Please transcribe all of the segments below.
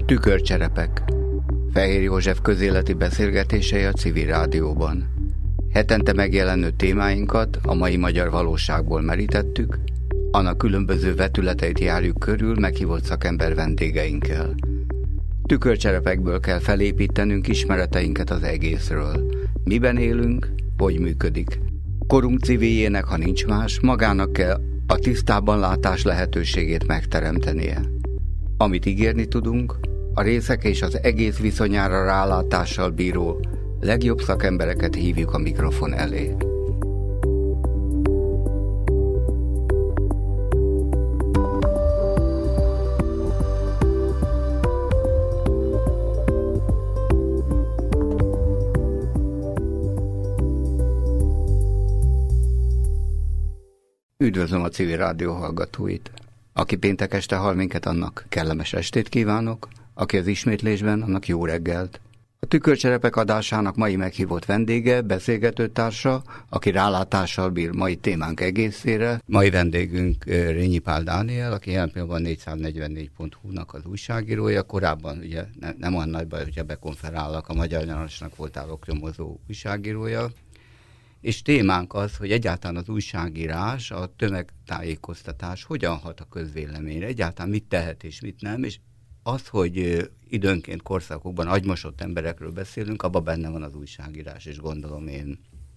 Tükörcserepek. Fehér József közéleti beszélgetései a Civil Rádióban. Hetente megjelenő témáinkat a mai magyar valóságból merítettük, annak különböző vetületeit járjuk körül meghívott szakember vendégeinkkel. Tükörcserepekből kell felépítenünk ismereteinket az egészről. Miben élünk, hogy működik. Korunk civiljének, ha nincs más, magának kell a tisztában látás lehetőségét megteremtenie. Amit ígérni tudunk, a részek és az egész viszonyára rálátással bíró legjobb szakembereket hívjuk a mikrofon elé. Üdvözlöm a Civil Rádió hallgatóit! Aki péntek este hall minket, annak kellemes estét kívánok, aki az ismétlésben, annak jó reggelt. A Tükörcserepek adásának mai meghívott vendége, beszélgetőtársa, aki rálátással bír mai témánk egészére. Mai vendégünk Rényi Pál Dániel, aki jelen pillanatban 444.hu-nak az újságírója. Korábban ugye nem olyan nagyban, hogyha bekonferálnak, a Magyar Narancsnak voltál oknyomozó újságírója. És témánk az, hogy egyáltalán az újságírás, a tömegtájékoztatás hogyan hat a közvéleményre, egyáltalán mit tehet és mit nem, és az, hogy időnként korszakokban agymosott emberekről beszélünk, abban benne van az újságírás, és gondolom én.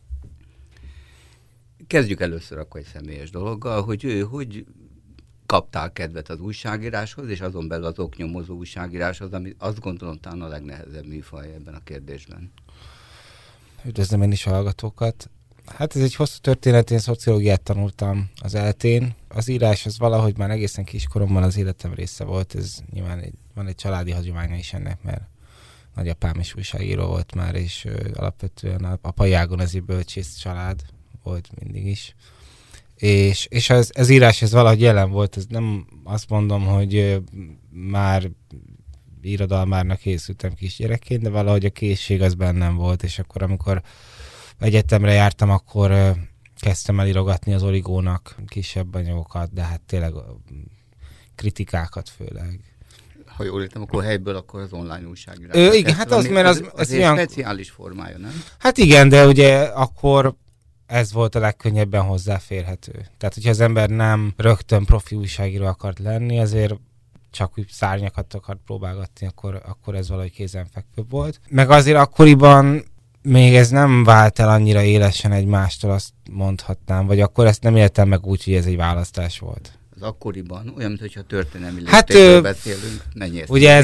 Kezdjük először akkor egy személyes dologgal, hogy kaptál kedvet az újságíráshoz, és azon belül az oknyomozó újságíráshoz, ami azt gondolom talán a legnehezebb műfaj ebben a kérdésben. Üdvözlöm én is a hallgatókat. Hát ez egy hosszú történet, én szociológiát tanultam az ELTén. Az írás az valahogy már egészen kiskoromban az életem része volt. Ez nyilván van egy családi hagyománya is ennek, mert nagyapám is újságíró volt már, és alapvetően a apai ágon ez egy bölcsész család volt mindig is. És az írás ez valahogy jelen volt, ez nem azt mondom, hogy már irodalmárnak készültem kisgyerekként, de valahogy a készség az bennem volt, és akkor amikor egyetemre jártam, akkor kezdtem el írogatni az Origónak kisebb anyagokat, de hát tényleg kritikákat főleg. Ha jól értem, akkor helyből akkor az online újságírás. Igen, hát az, mert az egy olyan speciális formája, nem? Hát igen, de ugye akkor ez volt a legkönnyebben hozzáférhető. Tehát, hogyha az ember nem rögtön profi újságíró akart lenni, azért csak úgy szárnyakat akart próbálgatni, akkor ez valahogy kézenfekvőbb volt. Meg azért akkoriban még ez nem vált el annyira élesen egymástól, azt mondhatnám, vagy akkor ezt nem éltem meg úgy, hogy ez egy választás volt. Az akkoriban, olyan, mintha történelmi léptékről beszélünk, mennyi ez? Ugye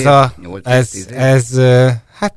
ez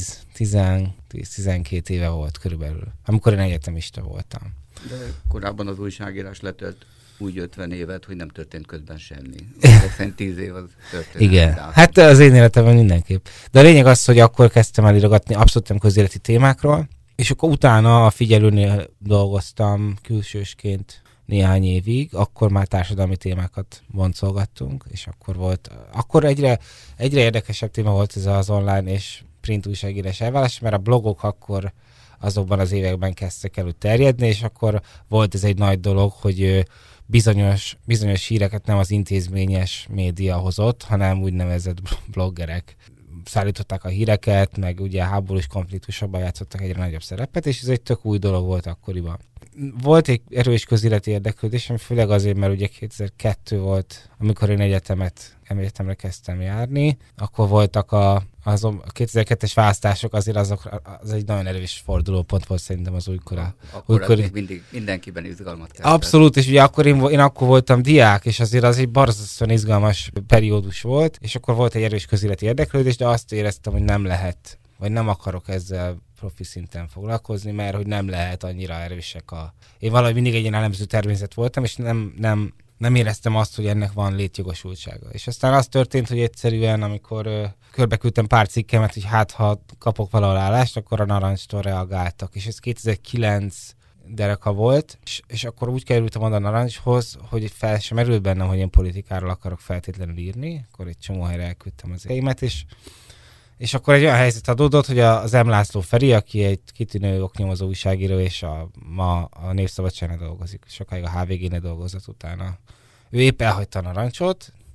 10-12 éve volt körülbelül, amikor én egyetemista voltam. De korábban az újságírás letölt úgy 50 évet, hogy nem történt közben semmi. Egyszerűen 10 év az történet. Igen, hát az én életemben mindenképp. De a lényeg az, hogy akkor kezdtem el írogatni abszolút nem közéleti témákról, és akkor utána a Figyelőnél dolgoztam külsősként néhány évig, akkor már társadalmi témákat boncolgattunk, és akkor egyre érdekesebb téma volt ez az online és print újságírás elvállás, mert a blogok akkor azokban az években kezdtek el terjedni, és akkor volt ez egy nagy dolog, hogy bizonyos híreket nem az intézményes média hozott, hanem úgynevezett bloggerek szállították a híreket, meg ugye háborús konfliktusokban játszottak egyre nagyobb szerepet, és ez egy tök új dolog volt akkoriban. Volt egy erős közéleti érdeklődésem, főleg azért, mert ugye 2002 volt, amikor én egyetemre kezdtem járni, akkor voltak a 2002-es választások, azért az egy nagyon erős fordulópont volt szerintem az újkora. Akkor mindig mindenkiben izgalmat kezdett. Abszolút, és ugye akkor én akkor voltam diák, és azért az egy borzasztóan izgalmas periódus volt, és akkor volt egy erős közéleti érdeklődés, de azt éreztem, hogy nem lehet, vagy nem akarok ezzel profi szinten foglalkozni, mert hogy nem lehet annyira erősek Én valahogy mindig egy ilyen elemző természet voltam, és nem éreztem azt, hogy ennek van létjogosultsága. És aztán az történt, hogy egyszerűen, amikor körbeküldtem pár cikkemet, hogy hát ha kapok valahol állást, akkor a Narancstól reagáltak. És ez 2009 dereka volt, és akkor úgy kerültem oda a Narancshoz, hogy fel sem merült bennem, hogy én politikáról akarok feltétlenül írni, akkor egy csomó helyre elküldtem az éimet, és akkor egy olyan helyzet adódott, hogy az M. László Feri, aki egy kitűnő oknyomozó újságíró, és ma a Népszabadságnál dolgozik, sokáig a HVG-nél dolgozott utána. Ő épp elhagyta a Narancsot,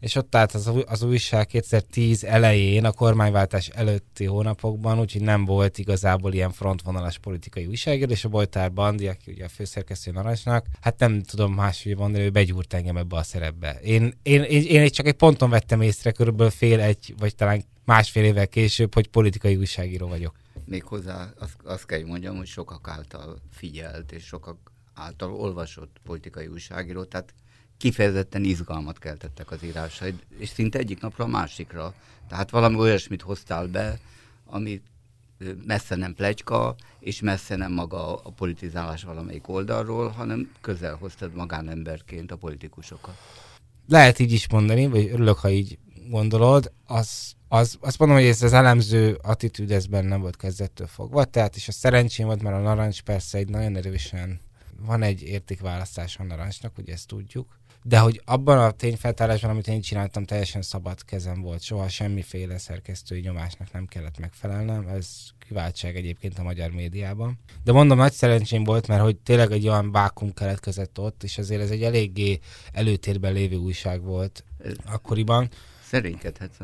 és ott állt az újság 2010 elején, a kormányváltás előtti hónapokban, úgyhogy nem volt igazából ilyen frontvonalas politikai újságíró, és a Bojtár Bandi, aki ugye a főszerkesztő Narancsnak, hát nem tudom máshogy mondani, ő begyúrt engem ebbe a szerepbe. Én csak egy ponton vettem észre, körülbelül vagy talán másfél évvel később, hogy politikai újságíró vagyok. Méghozzá azt kell, hogy mondjam, hogy sokak által figyelt, és sokak által olvasott politikai újságíró, tehát kifejezetten izgalmat keltettek az írásaid, és szinte egyik napra a másikra. Tehát valami olyasmit hoztál be, ami messze nem pletyka, és messze nem maga a politizálás valamelyik oldalról, hanem közel hoztad magánemberként a politikusokat. Lehet így is mondani, vagy örülök, ha így gondolod. Azt mondom, hogy ez az elemző attitűd, ez bennem volt kezdettől fogva, tehát és a szerencsém volt, mert a Narancs persze egy nagyon erősen van egy értékválasztás a Narancsnak, ugye ezt tudjuk, de hogy abban a tényfeltárásban, amit én csináltam, teljesen szabad kezem volt, soha semmiféle szerkesztői nyomásnak nem kellett megfelelnem, ez kiváltság egyébként a magyar médiában. De mondom, nagy szerencsém volt, mert hogy tényleg egy olyan vákum keletkezett ott, és azért ez egy eléggé előtérben lévő újság volt akkoriban. Szerénykedhetsz,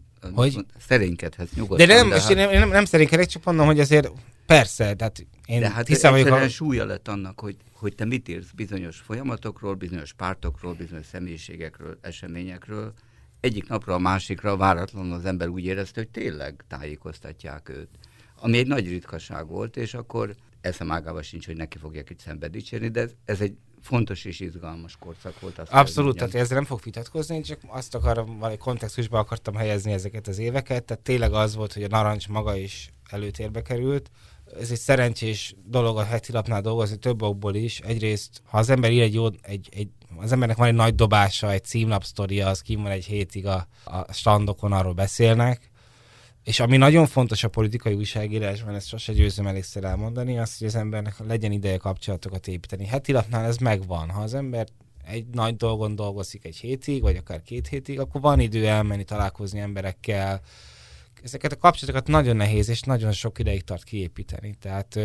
De nyugodtan. én nem szerénykedek, csak mondom, hogy azért persze, tehát én de hát hiszem, egyszerűen súlya lett annak, hogy te mit írsz bizonyos folyamatokról, bizonyos pártokról, bizonyos személyiségekről, eseményekről. Egyik napra a másikra váratlanul az ember úgy érezte, hogy tényleg tájékoztatják őt. Ami egy nagy ritkaság volt, és akkor eszem ágában sincs, hogy neki fogják itt szembe dicsérni, de ez egy fontos és izgalmas korszak volt. Abszolút, tehát ezzel nem fog vitatkozni, csak azt akarom, valami kontextusba akartam helyezni ezeket az éveket, tehát tényleg az volt, hogy a Narancs maga is előtérbe került. Ez egy szerencsés dolog a heti lapnál dolgozni, több okból is. Egyrészt, ha az ember ír az embernek van egy nagy dobása, egy címlapsztoria, az kim van egy hétig a standokon, arról beszélnek. És ami nagyon fontos a politikai újságírásban, ezt sose győzöm elégszer elmondani, az, hogy az embernek legyen ideje kapcsolatokat építeni. Heti lapnál ez megvan. Ha az ember egy nagy dolgon dolgozik egy hétig, vagy akár 2 hétig, akkor van idő elmenni, találkozni emberekkel. Ezeket a kapcsolatokat nagyon nehéz, és nagyon sok ideig tart kiépíteni. Tehát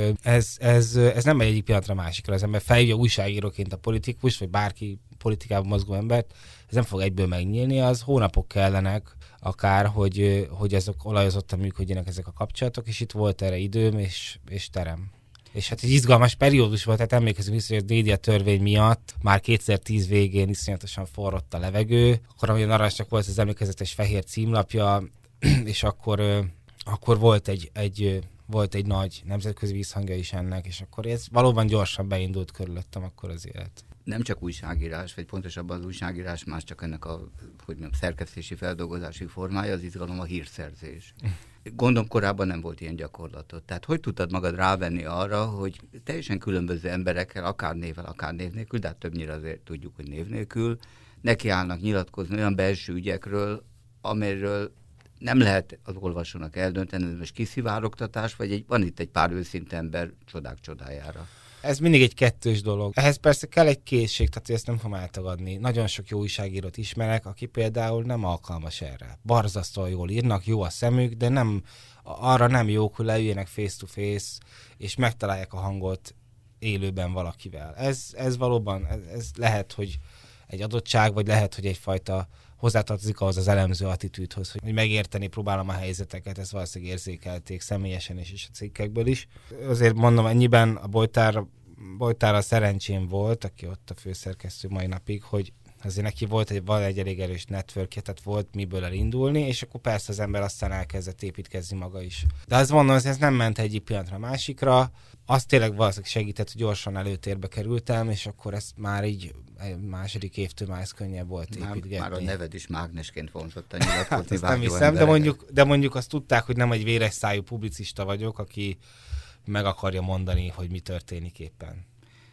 ez nem megy egyik pillanatra másikra. Az ember felhívja újságíróként a politikus, vagy bárki politikában mozgó embert, ez nem fog egyből megnyílni, az hónapok kellenek, akár, hogy ezek olajozottan működjenek ezek a kapcsolatok, és itt volt erre időm és terem. És hát egy izgalmas periódus volt, tehát emlékezünk vissza, hogy a média törvény miatt már 2010 végén iszonyatosan forrott a levegő, akkor ahogy a Narancsnak volt az emlékezetes fehér címlapja, és akkor volt egy nagy nemzetközi visszhangja is ennek, és akkor ez valóban gyorsan beindult körülöttem akkor az élet. Nem csak újságírás, vagy pontosabban az újságírás, más csak ennek a szerkesztési, feldolgozási formája, az izgalom a hírszerzés. Gondolom korábban nem volt ilyen gyakorlatod. Tehát hogy tudtad magad rávenni arra, hogy teljesen különböző emberekkel, akár névvel, akár név nélkül, de hát többnyire azért tudjuk, hogy név nélkül, nekiállnak nyilatkozni olyan belső ügyekről, amiről nem lehet az olvasónak eldönteni, ez most kiszivárogtatás, vagy van itt egy pár őszinte ember csodák csodájára. Ez mindig egy kettős dolog. Ehhez persze kell egy készség, tehát ezt nem fogom eltagadni. Nagyon sok jó újságírót ismerek, aki például nem alkalmas erre. Borzasztóan jól írnak, jó a szemük, de arra nem jók, hogy leüljenek face to face, és megtalálják a hangot élőben valakivel. Ez valóban, ez lehet, hogy egy adottság, vagy lehet, hogy egyfajta hozzátartozik ahhoz az elemző attitűdhöz, hogy megérteni próbálom a helyzeteket, ezt valószínűleg érzékelték személyesen és a cikkekből is. Azért mondom, ennyiben a Bojtárral szerencsém volt, aki ott a főszerkesztő mai napig, hogy azért neki van egy elég erős networkje, tehát volt miből elindulni, és akkor persze az ember aztán elkezdett építkezni maga is. De azt mondom, hogy ez nem ment egyik pillanatra másikra, az tényleg valószínűleg segített, hogy gyorsan előtérbe kerültem, és akkor ezt már így második évtől már ez könnyebb volt építgetni. Már a neved is mágnesként vonzott a nyilatkozni. Hát ezt nem hiszem, de mondjuk azt tudták, hogy nem egy véres szájú publicista vagyok, aki meg akarja mondani, hogy mi történik éppen.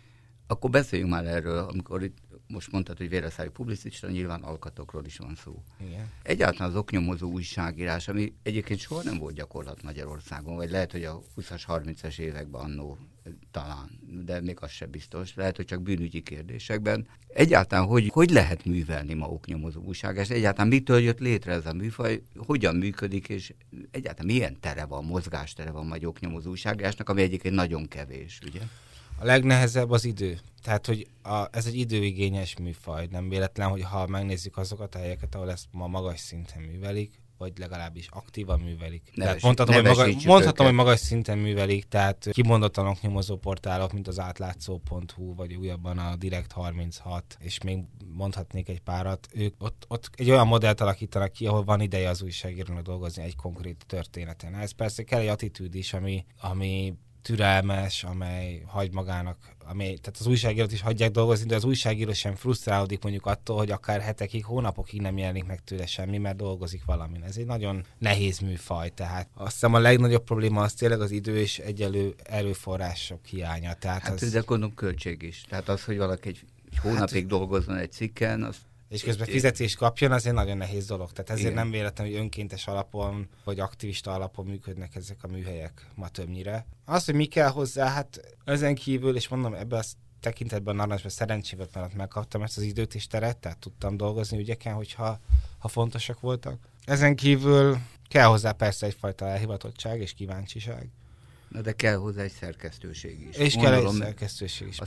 Akkor beszéljünk már erről, amikor itt most mondtad, hogy véreszájú publicista, nyilván alkatokról is van szó. Igen. Egyáltalán az oknyomozó újságírás, ami egyébként soha nem volt gyakorlat Magyarországon, vagy lehet, hogy a 20-as, 30-as években annó talán, de még az sem biztos, lehet, hogy csak bűnügyi kérdésekben. Egyáltalán hogy lehet művelni ma oknyomozó újságírást? Egyáltalán mitől jött létre ez a műfaj? Hogyan működik, és egyáltalán milyen tere van, mozgástere van magyar oknyomozó újságírásnak, ami egyébként nagyon kevés, ugye? A legnehezebb az idő. Tehát, hogy ez egy időigényes műfaj. Nem véletlen, hogy ha megnézzük azokat a helyeket, ahol ezt ma magas szinten művelik, vagy legalábbis aktívan művelik. Mondhatom, hogy magas szinten művelik, tehát kimondottan oknyomozó portálok, mint az átlátszó.hu, vagy újabban a Direkt36, és még mondhatnék egy párat. Ők ott egy olyan modellt alakítanak ki, ahol van ideje az újságírónak dolgozni egy konkrét történeten. Ez persze kell egy attitűd is, ami türelmes, amely hagy magának, tehát az újságírót is hagyják dolgozni, de az újságíró sem frusztrálódik mondjuk attól, hogy akár hetekig, hónapokig nem jelenik meg tőle semmi, mert dolgozik valamin. Ez egy nagyon nehéz műfaj, tehát azt hiszem a legnagyobb probléma az tényleg az idő és egyelő erőforrások hiánya. Tehát hát de gondolom költség is. Tehát az, hogy valaki egy hónapig dolgozzon egy cikken, az és közben fizetést kapjon, az egy nagyon nehéz dolog. Tehát ezért nem véletlen, hogy önkéntes alapon, vagy aktivista alapon működnek ezek a műhelyek ma többnyire. Az, hogy mi kell hozzá, hát ezen kívül, és mondom, ebben a tekintetben narancsban szerencsével, mert megkaptam ezt az időt és teret, tehát tudtam dolgozni ügyeken, hogyha fontosak voltak. Ezen kívül kell hozzá persze egyfajta elhivatottság és kíváncsiság. Na de kell hozzá egy szerkesztőség is. És kell egy szerkesztőség is,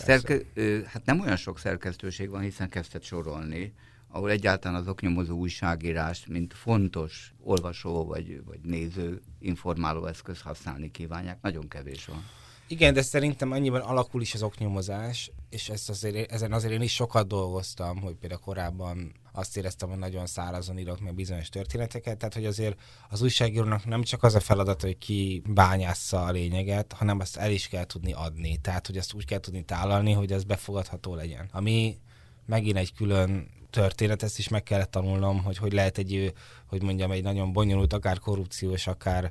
hát nem olyan sok szerkesztőség van, hiszen kezdett sorolni, ahol egyáltalán az oknyomozó újságírás, mint fontos olvasó vagy néző informáló eszköz használni kívánják. Nagyon kevés van. Igen, de szerintem annyiban alakul is az oknyomozás, és ezen azért én is sokat dolgoztam, hogy például korábban azt éreztem, hogy nagyon szárazon írok meg bizonyos történeteket, tehát hogy azért az újságírónak nem csak az a feladat, hogy ki bányásza a lényeget, hanem azt el is kell tudni adni, tehát hogy azt úgy kell tudni tálalni, hogy ez befogadható legyen. Ami megint egy külön történet, ezt is meg kellett tanulnom, hogy lehet egy nagyon bonyolult, akár korrupciós, akár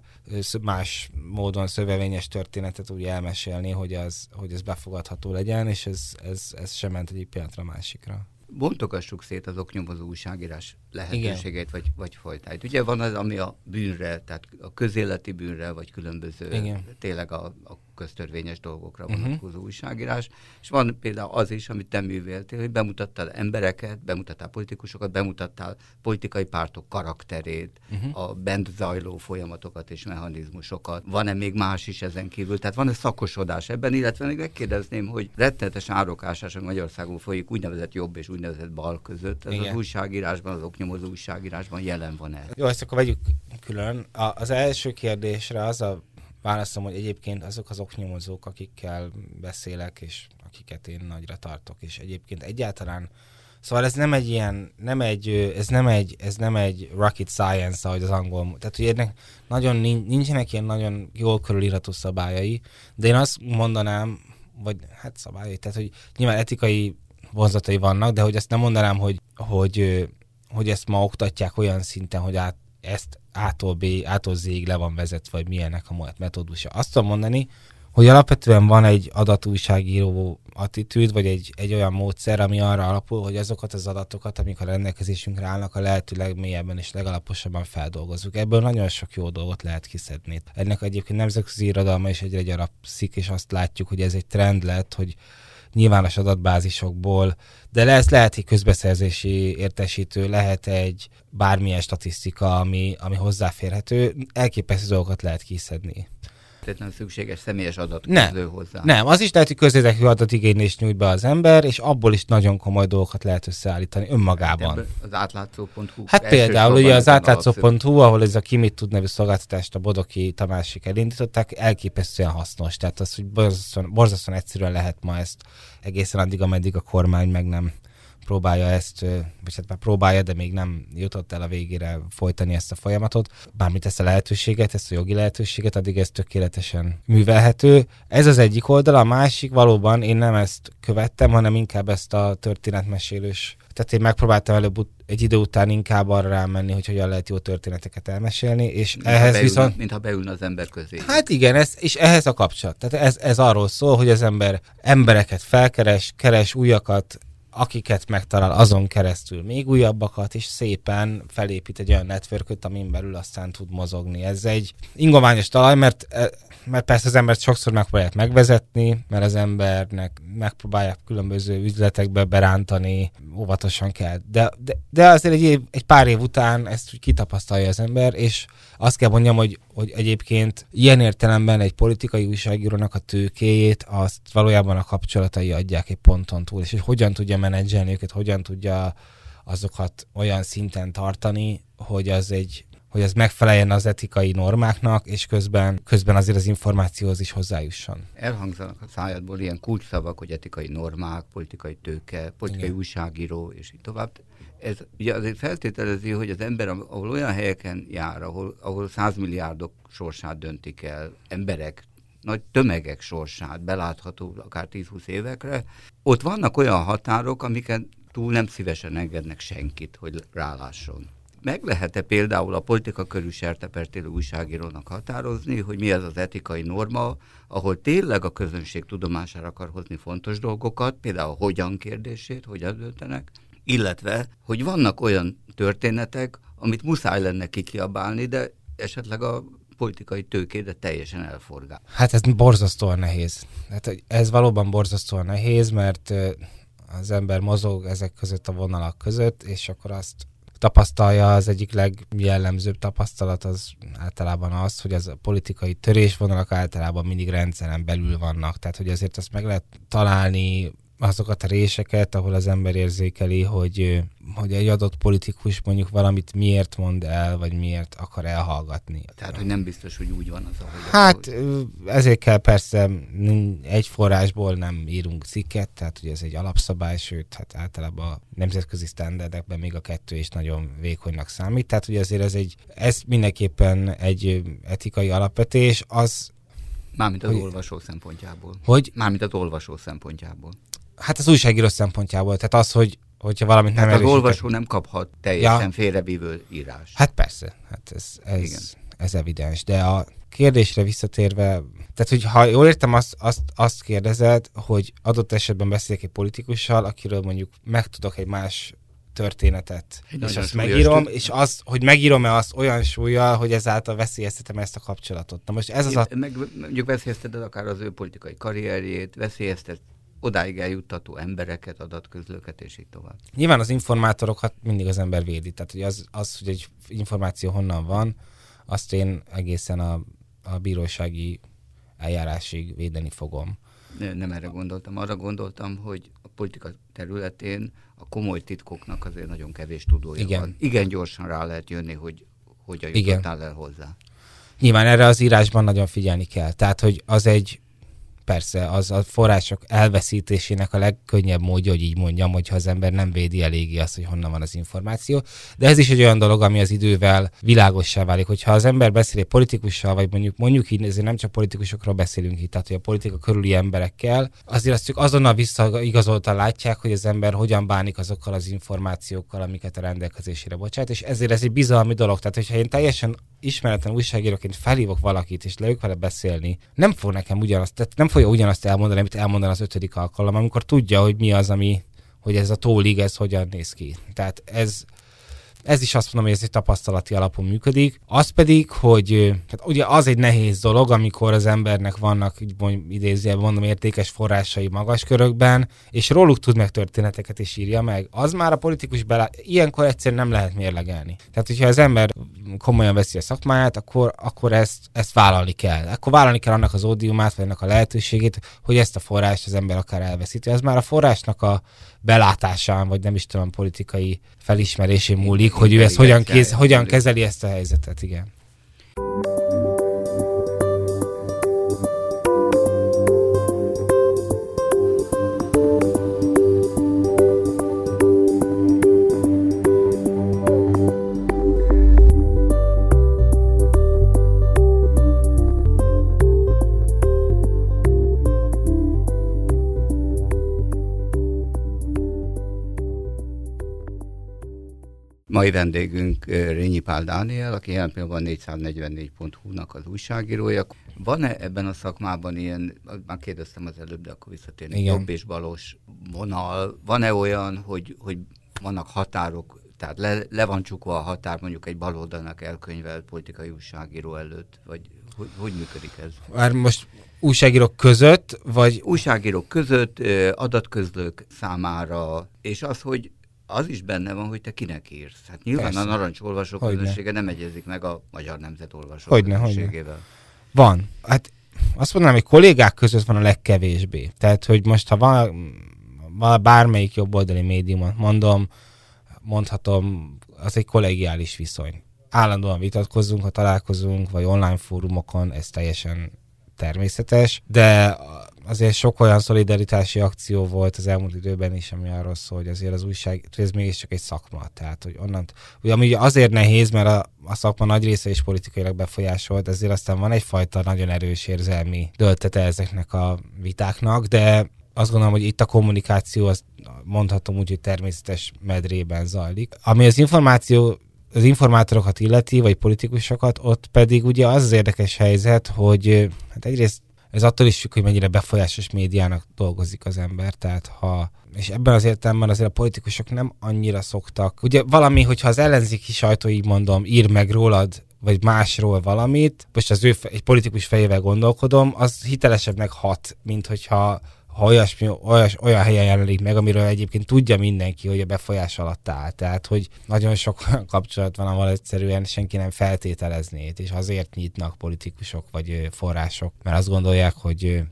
más módon szövevényes történetet úgy elmesélni, hogy ez befogadható legyen, és ez sem ment egyik pillanatra a másikra. Bontogassuk szét az oknyomozó újságírás lehetőségeit, vagy fajtáit. Ugye van az, ami a bűnre, tehát a közéleti bűnre, vagy különböző, tényleg a köztörvényes dolgokra vonatkozó újságírás, és van például az is, amit te művéltél, hogy bemutattál embereket, bemutattál politikusokat, bemutattál politikai pártok karakterét, a bent zajló folyamatokat és mechanizmusokat. Van-e még más is ezen kívül? Tehát van-e szakosodás ebben, illetve még megkérdezném, hogy rettenetes árokásás Magyarországon folyik úgynevezett jobb és úgynevezett bal között. Ez az újságírásban, az oknyomozó újságírásban jelen van-e? Jó, ezt akkor vegyük külön. Az első kérdésre az a válaszom, hogy egyébként azok az oknyomozók, akikkel beszélek, és akiket én nagyra tartok, és egyébként egyáltalán, szóval ez nem egy rocket science, ahogy az angol, tehát hogy ennek nincsenek ilyen nagyon jól körülírható szabályai, de én azt mondanám, vagy hát szabályai, tehát hogy nyilván etikai vonzatai vannak, de hogy azt nem mondanám, hogy ezt ma oktatják olyan szinten, hogy ezt A-tól B, A-tól Z-ig le van vezetve, vagy milyennek a metódusa. Azt tudom mondani, hogy alapvetően van egy adatújságíró attitűd, vagy egy olyan módszer, ami arra alapul, hogy azokat az adatokat, amik a rendelkezésünkre állnak, a lehető legmélyebben és legalaposabban feldolgozzuk. Ebből nagyon sok jó dolgot lehet kiszedni. Ennek egyébként nemzetközi irodalma is egyre gyarapszik, és azt látjuk, hogy ez egy trend lett, hogy nyilvános adatbázisokból, de lehet egy közbeszerzési értesítő, lehet egy bármilyen statisztika, ami hozzáférhető, elképesztő dolgokat lehet kiszedni. Tehát szükséges személyes adatközlő hozzá. Nem, az is lehet, hogy közérdekű adatigénylést nyújt be az ember, és abból is nagyon komoly dolgokat lehet összeállítani önmagában. Hát az átlátszó.hu. Hát például ugye az átlátszó.hu, ahol ez a Kimit tud nevű szolgáltatást a Bodoki Tamásék elindították, elképesztően hasznos. Tehát az, hogy borzasztóan egyszerűen lehet ma ezt egészen addig, ameddig a kormány meg nem próbálja ezt, vagy hát már próbálja, de még nem jutott el a végére folytani ezt a folyamatot. Bármit ezt a lehetőséget, ezt a jogi lehetőséget, addig ez tökéletesen művelhető. Ez az egyik oldala, a másik valóban én nem ezt követtem, hanem inkább ezt a történetmesélős. Tehát én megpróbáltam előbb egy idő után inkább arra rámenni, hogy hogyan lehet jó történeteket elmesélni, és ehhez viszont... Mintha beülne az ember közé. Hát igen, és ehhez a kapcsolat. Tehát ez arról szól, hogy az ember embereket keres újakat, akiket megtalál, azon keresztül még újabbakat, és szépen felépít egy olyan networköt, amin belül aztán tud mozogni. Ez egy ingoványos talaj, mert persze az embert sokszor megpróbálják megvezetni, mert az embernek megpróbálják különböző üzletekbe berántani, óvatosan kell. De azért egy pár év után ezt kitapasztalja az ember, és azt kell mondjam, hogy egyébként ilyen értelemben egy politikai újságírónak a tőkéjét azt valójában a kapcsolatai adják egy ponton túl, és hogy hogyan tudja menedzselni őket, hogyan tudja azokat olyan szinten tartani, hogy az megfeleljen az etikai normáknak, és közben azért az információhoz is hozzájusson. Elhangzanak a szájadból ilyen kulcsszavak, hogy etikai normák, politikai tőke, politikai újságíró, és így tovább. Ez ugye azért feltételezi, hogy az ember, ahol olyan helyeken jár, ahol 100 milliárdok sorsát döntik el, emberek, nagy tömegek sorsát belátható akár 10-20 évekre, ott vannak olyan határok, amiket túl nem szívesen engednek senkit, hogy rálásson. Meg lehet-e például a politika körül sertepert élő újságírónak határozni, hogy mi az az etikai norma, ahol tényleg a közönség tudomására akar hozni fontos dolgokat, például a hogyan kérdését, hogyan döntenek, illetve, hogy vannak olyan történetek, amit muszáj lenne kikiabálni, de esetleg a politikai tőkédet teljesen elforgál. Hát ez borzasztóan nehéz. Hát ez valóban borzasztóan nehéz, mert az ember mozog ezek között a vonalak között, és akkor azt tapasztalja, az egyik legjellemzőbb tapasztalat az általában az, hogy az a politikai törésvonalak általában mindig rendszeren belül vannak. Tehát, hogy azért azt meg lehet találni azokat a réseket, ahol az ember érzékeli, hogy egy adott politikus mondjuk valamit miért mond el, vagy miért akar elhallgatni. Tehát, hogy nem biztos, hogy úgy van az, ahogy... Hát ezért kell persze egy forrásból nem írunk cikket, tehát ugye ez egy alapszabály, sőt, hát általában a nemzetközi sztenderdekben még a 2 is nagyon vékonynak számít. Tehát ugye azért ez mindenképpen egy etikai alapvetés, az... Mármint az olvasó szempontjából. Hogy? Mármint az olvasó szempontjából. Hát az újságíró szempontjából, tehát az, hogyha valamit nem erősítek. Az olvasó nem kaphat teljesen félrevívő írás. Hát persze, hát ez evidens, de a kérdésre visszatérve, tehát hogy ha jól értem, azt kérdezed, hogy adott esetben beszélek egy politikussal, akiről mondjuk megtudok egy más történetet, és azt megírom, és az, hogy megírom-e azt olyan súllyal, hogy ezáltal veszélyeztetem ezt a kapcsolatot. Na most ez az mondjuk veszélyezteted akár az ő politikai karrierjét, veszélyeztet odáig eljuttató embereket, adatközlőket, és így tovább. Nyilván az informátorokat mindig az ember védi. Tehát hogy az, hogy egy információ honnan van, azt én egészen a bírósági eljárásig védeni fogom. Nem erre gondoltam. Arra gondoltam, hogy a politika területén a komoly titkoknak azért nagyon kevés tudója van. Igen gyorsan rá lehet jönni, hogy hogyan jutottál el hozzá. Nyilván erre az írásban nagyon figyelni kell. Tehát, hogy az persze, az a források elveszítésének a legkönnyebb módja, hogy így mondjam, hogyha az ember nem védi eléggé azt, hogy honnan van az információ. De ez is egy olyan dolog, ami az idővel világossá válik. Hogyha az ember beszél egy politikussal, vagy mondjuk így, ezért nem csak politikusokról beszélünk itt, tehát hogy a politika körüli emberekkel, azért azt azonnal visszaigazoltan látják, hogy az ember hogyan bánik azokkal az információkkal, amiket a rendelkezésére bocsát, és ezért ez egy bizalmi dolog. Tehát, hogyha én teljesen ismeretlen újságíróként felhívok valakit, és leülök vele beszélni, nem fog nekem nem fogja ugyanazt elmondani, amit elmondan az 5. alkalom, amikor tudja, hogy mi az, hogy ez a tólig, ez hogyan néz ki. Tehát ez is azt mondom, hogy ez egy tapasztalati alapon működik. Az pedig, hogy hát ugye az egy nehéz dolog, amikor az embernek vannak, idézőjelben mondom, értékes forrásai magas körökben, és róluk tud meg történeteket is írja meg. Az már a politikus ilyenkor egyszerűen nem lehet mérlegelni. Tehát, hogyha az ember komolyan veszi a szakmáját, akkor ezt vállalni kell. Akkor vállalni kell annak az ódiumát, vagy annak a lehetőségét, hogy ezt a forrást az ember akár elveszíti. Ez már a forrásnak a belátásán, vagy nem is tudom, politikai felismerésén múlik, hogy ő ezt hogyan kezeli ezt a helyzetet, igen. Mai vendégünk Rényi Pál Dániel, aki jelen pillanatban 444.hu-nak az újságírója. Van-e ebben a szakmában ilyen, már kérdeztem az előbb, de akkor visszatérnék, jobb és balos vonal? Van-e olyan, hogy vannak határok, tehát le van csukva a határ mondjuk egy baloldalnak elkönyvelt politikai újságíró előtt? Vagy hogy működik ez? Már most újságírók között, vagy... Újságírók között, adatközlők számára, és az, hogy az is benne van, hogy te kinek írsz. Hát nyilván persze. A narancs olvasó közönsége nem egyezik meg a Magyar Nemzet olvasó közönségével. Van. Hát azt mondanám, hogy kollégák között van a legkevésbé. Tehát, hogy most ha van bármelyik jobboldali médiumot mondhatom, az egy kollegiális viszony. Állandóan vitatkozzunk, ha találkozunk, vagy online fórumokon, ez teljesen természetes, de azért sok olyan szolidaritási akció volt az elmúlt időben is, ami arról szól, hogy azért az újság, hogy ez mégiscsak egy szakma. Tehát, hogy ami azért nehéz, mert a szakma nagy része is politikailag befolyásolt, ezért aztán van egyfajta nagyon erős érzelmi döltete ezeknek a vitáknak, de azt gondolom, hogy itt a kommunikáció, azt mondhatom úgy, hogy természetes medrében zajlik. Ami az informátorokat illeti, vagy politikusokat, ott pedig ugye az érdekes helyzet, hogy hát egyrészt ez attól is függ, hogy mennyire befolyásos médiának dolgozik az ember, tehát és ebben az értelemben azért a politikusok nem annyira szoktak. Ugye valami, hogyha az ellenzéki sajtó, így mondom, ír meg rólad, vagy másról valamit, most egy politikus fejével gondolkodom, az hitelesebbnek hat, mint hogyha olyan helyen jelenik meg, amiről egyébként tudja mindenki, hogy a befolyás alatt áll. Tehát, hogy nagyon sok kapcsolat van, ahol egyszerűen senki nem feltételezné, és azért nyitnak politikusok vagy források, mert azt gondolják, hogy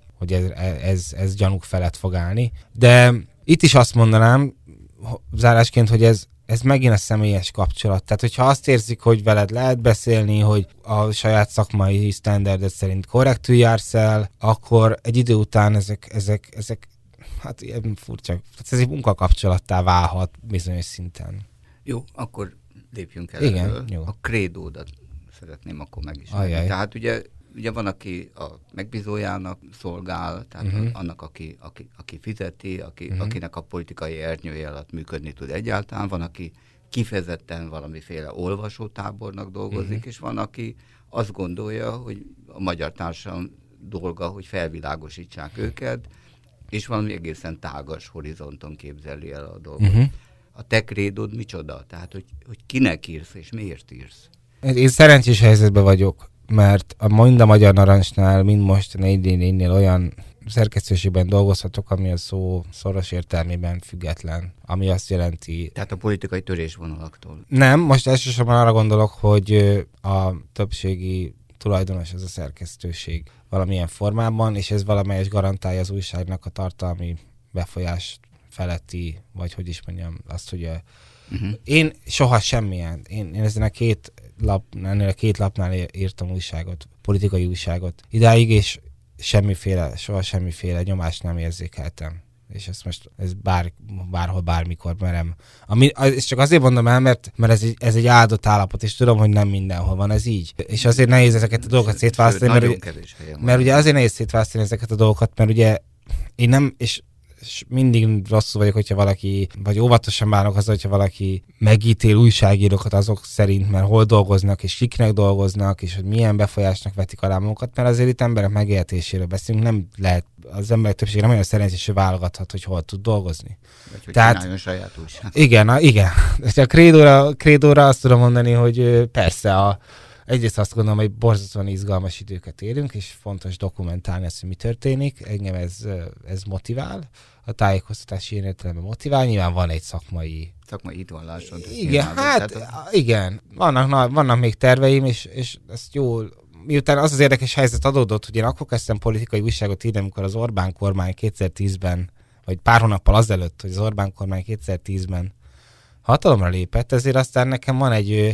ez gyanúk felett fog állni. De itt is azt mondanám, zárásként, hogy ez megint a személyes kapcsolat. Tehát, hogyha azt érzik, hogy veled lehet beszélni, hogy a saját szakmai standardet szerint korrektül jársz el, akkor egy idő után ezek hát ilyen furcsa. Ez egy munkakapcsolattá válhat bizonyos szinten. Jó, akkor lépjünk el. Igen, jó. A krédódat szeretném akkor megismerni. Tehát ugye van, aki a megbízójának szolgál, tehát annak, aki fizeti, akinek a politikai ernyője alatt működni tud egyáltalán, van, aki kifejezetten valamiféle olvasótábornak dolgozik, és van, aki azt gondolja, hogy a magyar társadalom dolga, hogy felvilágosítsák őket, és valami egészen tágas horizonton képzeli el a dolgot. A te krédód micsoda? Tehát, hogy kinek írsz, és miért írsz? Én szerencsés helyzetben vagyok, mert mind a Magyar Narancsnál, mind most a 444-nél olyan szerkesztőségben dolgozhatok, ami a szó szoros értelmében független, ami azt jelenti... Tehát a politikai törésvonalaktól. Nem, most elsősorban arra gondolok, hogy a többségi tulajdonos az a szerkesztőség valamilyen formában, és ez valamelyes garantálja az újságnak a tartalmi befolyás feletti, vagy hogy is mondjam, azt, hogy én soha semmilyen, én ezen ennél a két lapnál írtam újságot, politikai újságot idáig, és soha semmiféle nyomást nem érzékeltem. És ez bárhol, bármikor merem. És csak azért mondom el, mert ez egy áldott állapot, és tudom, hogy nem mindenhol van ez így. És azért nehéz ezeket a dolgokat szétválasztani, mert ugye azért nehéz szétválasztani ezeket a dolgokat, mert ugye én nem, és mindig rosszul vagyok, hogyha valaki, vagy óvatosan bánok azzal, hogyha valaki megítél újságírókat azok szerint, mert hol dolgoznak, és kiknek dolgoznak, és hogy milyen befolyásnak vetik alá magukat, mert azért itt emberek megélhetéséről beszélünk, nem lehet, az emberek többsége nem olyan szerencsés, hogy válogathat, hogy hol tud dolgozni. Vagy hogy csináljon saját újságot. Igen. A krédóra azt tudom mondani, hogy persze egyrészt azt gondolom, hogy borzasztóan izgalmas időket élünk, és fontos dokumentálni azt, hogy mi történik. Engem ez motivál. A tájékoztatási ilyen értelemben motivál. Nyilván van egy szakmai hitvallásod. Igen, igen. Vannak még terveim, és ezt jól... Miután az érdekes helyzet adódott, hogy én akkor kezdtem politikai újságot írni, amikor az Orbán kormány 2010-ben, vagy pár hónappal azelőtt, hogy az Orbán kormány 2010-ben hatalomra lépett, ezért aztán nekem van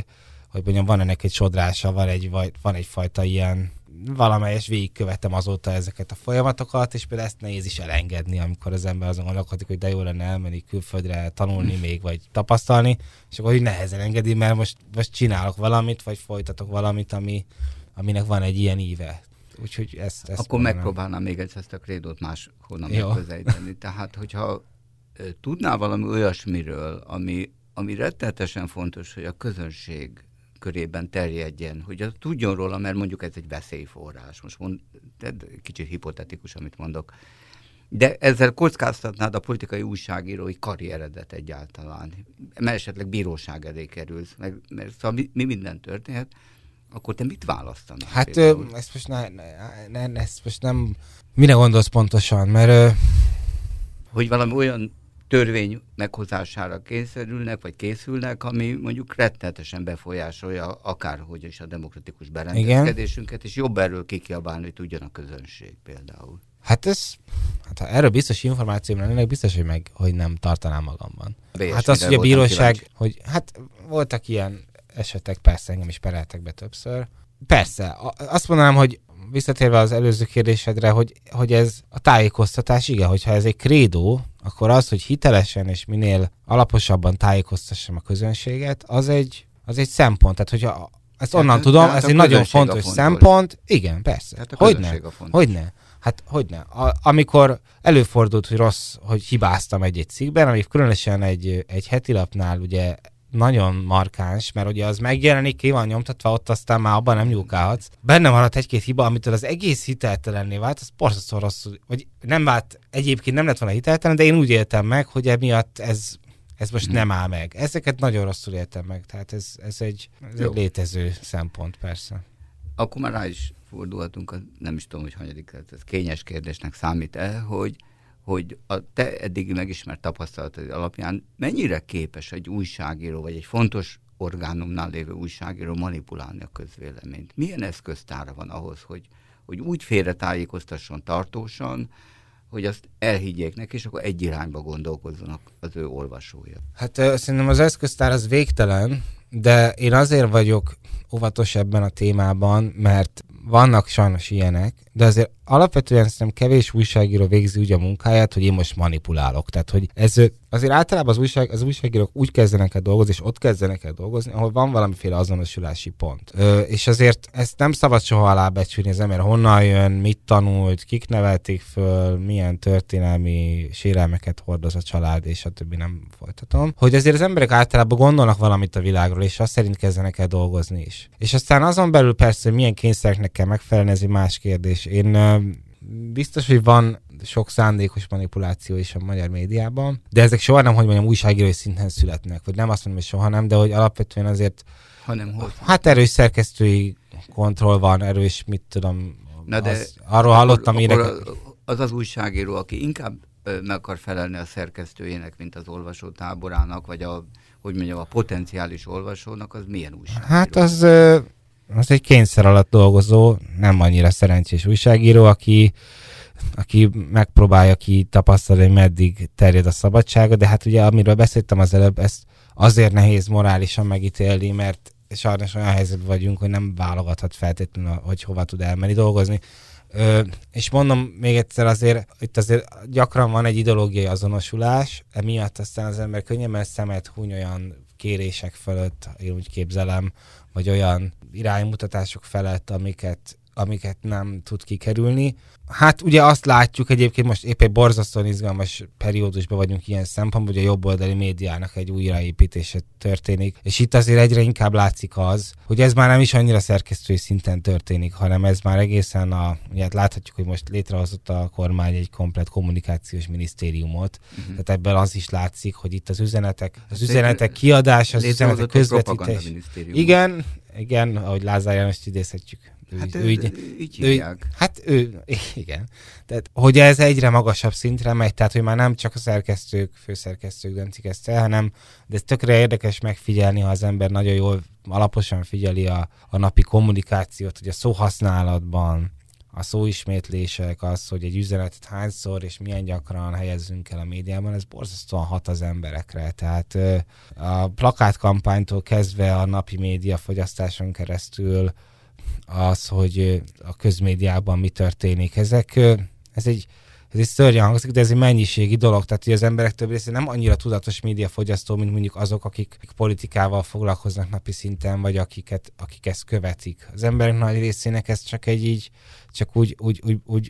van ennek egy sodrása, van egyfajta ilyen valamelyes végigkövetem azóta ezeket a folyamatokat, és például ezt nehéz is elengedni, amikor az ember azon gondolkodik, hogy de jó lenne elmenni külföldre tanulni még, vagy tapasztalni, és akkor úgy nehezen engedi, mert most csinálok valamit, vagy folytatok valamit, aminek van egy ilyen íve. Úgyhogy ezt akkor megpróbálnám még ezt a krédót máshonnan megközelíteni. Tehát, hogyha tudnál valami olyasmiről, ami rettenetesen fontos, hogy a közönség körében terjedjen, hogy tudjon róla, mert mondjuk ez egy veszélyforrás. Most kicsit hipotetikus, amit mondok. De ezzel kockáztatnád a politikai újságírói karrieredet egyáltalán. Mert esetleg bíróság elé kerülsz, mert szóval mi minden történhet, akkor te mit választanál? Hát ezt most nem... Mire gondolsz pontosan? Mert... Hogy valami olyan törvény meghozására kényszerülnek, vagy készülnek, ami mondjuk rettenetesen befolyásolja akárhogy is a demokratikus berendezkedésünket, és jobb erről kikiabálni, hogy tudjon a közönség például. Hát ha erről biztos információm lennének, biztos, hogy nem tartanám magamban. Hát az, hogy a bíróság, hogy hát voltak ilyen esetek, persze engem is pereltek be többször. Persze, azt mondanám, hogy visszatérve az előző kérdésedre, hogy ez a tájékoztatás, igen, hogyha ez egy krédó, akkor az, hogy hitelesen és minél alaposabban tájékoztassam a közönséget, az egy szempont. Tehát, hogyha ezt onnan tudom, ez egy nagyon fontos szempont. Igen, persze. Hogyne. Hát hogyne. Amikor előfordult, hogy hibáztam egy cikkben, ami különösen egy hetilapnál ugye nagyon markáns, mert ugye az megjelenik, ki van nyomtatva, ott aztán már abban nem nyúlkálhatsz. Benne maradt egy-két hiba, amitől az egész hiteltelenné vált, az borzasztó rosszul, vagy nem vált, egyébként nem lett volna hiteltelen, de én úgy éltem meg, hogy emiatt ez most nem áll meg. Ezeket nagyon rosszul éltem meg, tehát ez egy létező szempont, persze. Akkor már rá is fordulhatunk, nem is tudom, hogy hanyadik, ez kényes kérdésnek számít-e, hogy a te eddigi megismert tapasztalatod alapján mennyire képes egy újságíró, vagy egy fontos orgánumnál lévő újságíró manipulálni a közvéleményt? Milyen eszköztára van ahhoz, hogy úgy félretájékoztasson tartósan, hogy azt elhiggyék neki, és akkor egy irányba gondolkozzanak az ő olvasója? Hát szerintem az eszköztár az végtelen, de én azért vagyok óvatos ebben a témában, mert vannak sajnos ilyenek, de azért alapvetően szerintem kevés újságíró végzi úgy a munkáját, hogy én most manipulálok. Tehát, hogy ez azért általában az újságírók úgy kezdenek el dolgozni, és ott kezdenek el dolgozni, ahol van valamiféle azonosulási pont. És azért ezt nem szabad soha alábecsülni, az ember honnan jön, mit tanult, kik nevelték föl, milyen történelmi sérelmeket hordoz a család, és a többi nem folytatom. Hogy azért az emberek általában gondolnak valamit a világról, és azt szerint kezdenek el dolgozni is. És aztán azon belül persze, milyen kényszereknek kell megfelelni, ez egy más kérdés. Én biztos, hogy van sok szándékos manipuláció is a magyar médiában, de ezek soha nem, hogy mondjam, újságírói szinten születnek, vagy nem azt mondom, hogy soha nem, de hogy alapvetően azért hát erős szerkesztői kontroll van, erős, mit tudom, arról hallottam az újságíró, aki inkább meg akar felelni a szerkesztőjének, mint az olvasó táborának, vagy a potenciális olvasónak, az milyen újságíró? Hát az egy kényszer alatt dolgozó, nem annyira szerencsés újságíró, aki megpróbálja kitapasztalni, hogy meddig terjed a szabadsága, de hát ugye, amiről beszéltem az előbb, ezt azért nehéz morálisan megítélni, mert sajnos olyan helyzetben vagyunk, hogy nem válogathat feltétlenül, hogy hova tud elmenni dolgozni. És mondom még egyszer, itt azért gyakran van egy ideológiai azonosulás, emiatt aztán az ember könnyebben szemet húny olyan kérések fölött, én úgy képzelem, vagy olyan iránymutatások felett, amiket nem tud kikerülni. Hát ugye azt látjuk egyébként, most épp egy borzasztóan izgalmas periódusban vagyunk ilyen szempontból, hogy a jobboldali médiának egy újraépítése történik, és itt azért egyre inkább látszik az, hogy ez már nem is annyira szerkesztői szinten történik, hanem ez már egészen ugye láthatjuk, hogy most létrehozott a kormány egy komplett kommunikációs minisztériumot, tehát ebből az is látszik, hogy itt az üzenetek kiadása, az üzenetek közvetítés. Igen, ahogy Lázár Jánost idézhetjük. Igen. Tehát, hogy ez egyre magasabb szintre megy, tehát, hogy már nem csak a szerkesztők, főszerkesztők döntik ezt el, hanem, de ez tökre érdekes megfigyelni, ha az ember nagyon jól, alaposan figyeli a napi kommunikációt, hogy a szóhasználatban, a szóismétlések, az, hogy egy üzenetet hányszor és milyen gyakran helyezzünk el a médiában, ez borzasztóan hat az emberekre. Tehát a plakátkampánytól kezdve a napi média fogyasztáson keresztül az, hogy a közmédiában mi történik. Ez egy szörnyen hangzik, de ez egy mennyiségi dolog. Tehát, hogy az emberek több része nem annyira tudatos médiafogyasztó, mint mondjuk azok, akik politikával foglalkoznak napi szinten, vagy akik ezt követik. Az emberek nagy részének ez csak úgy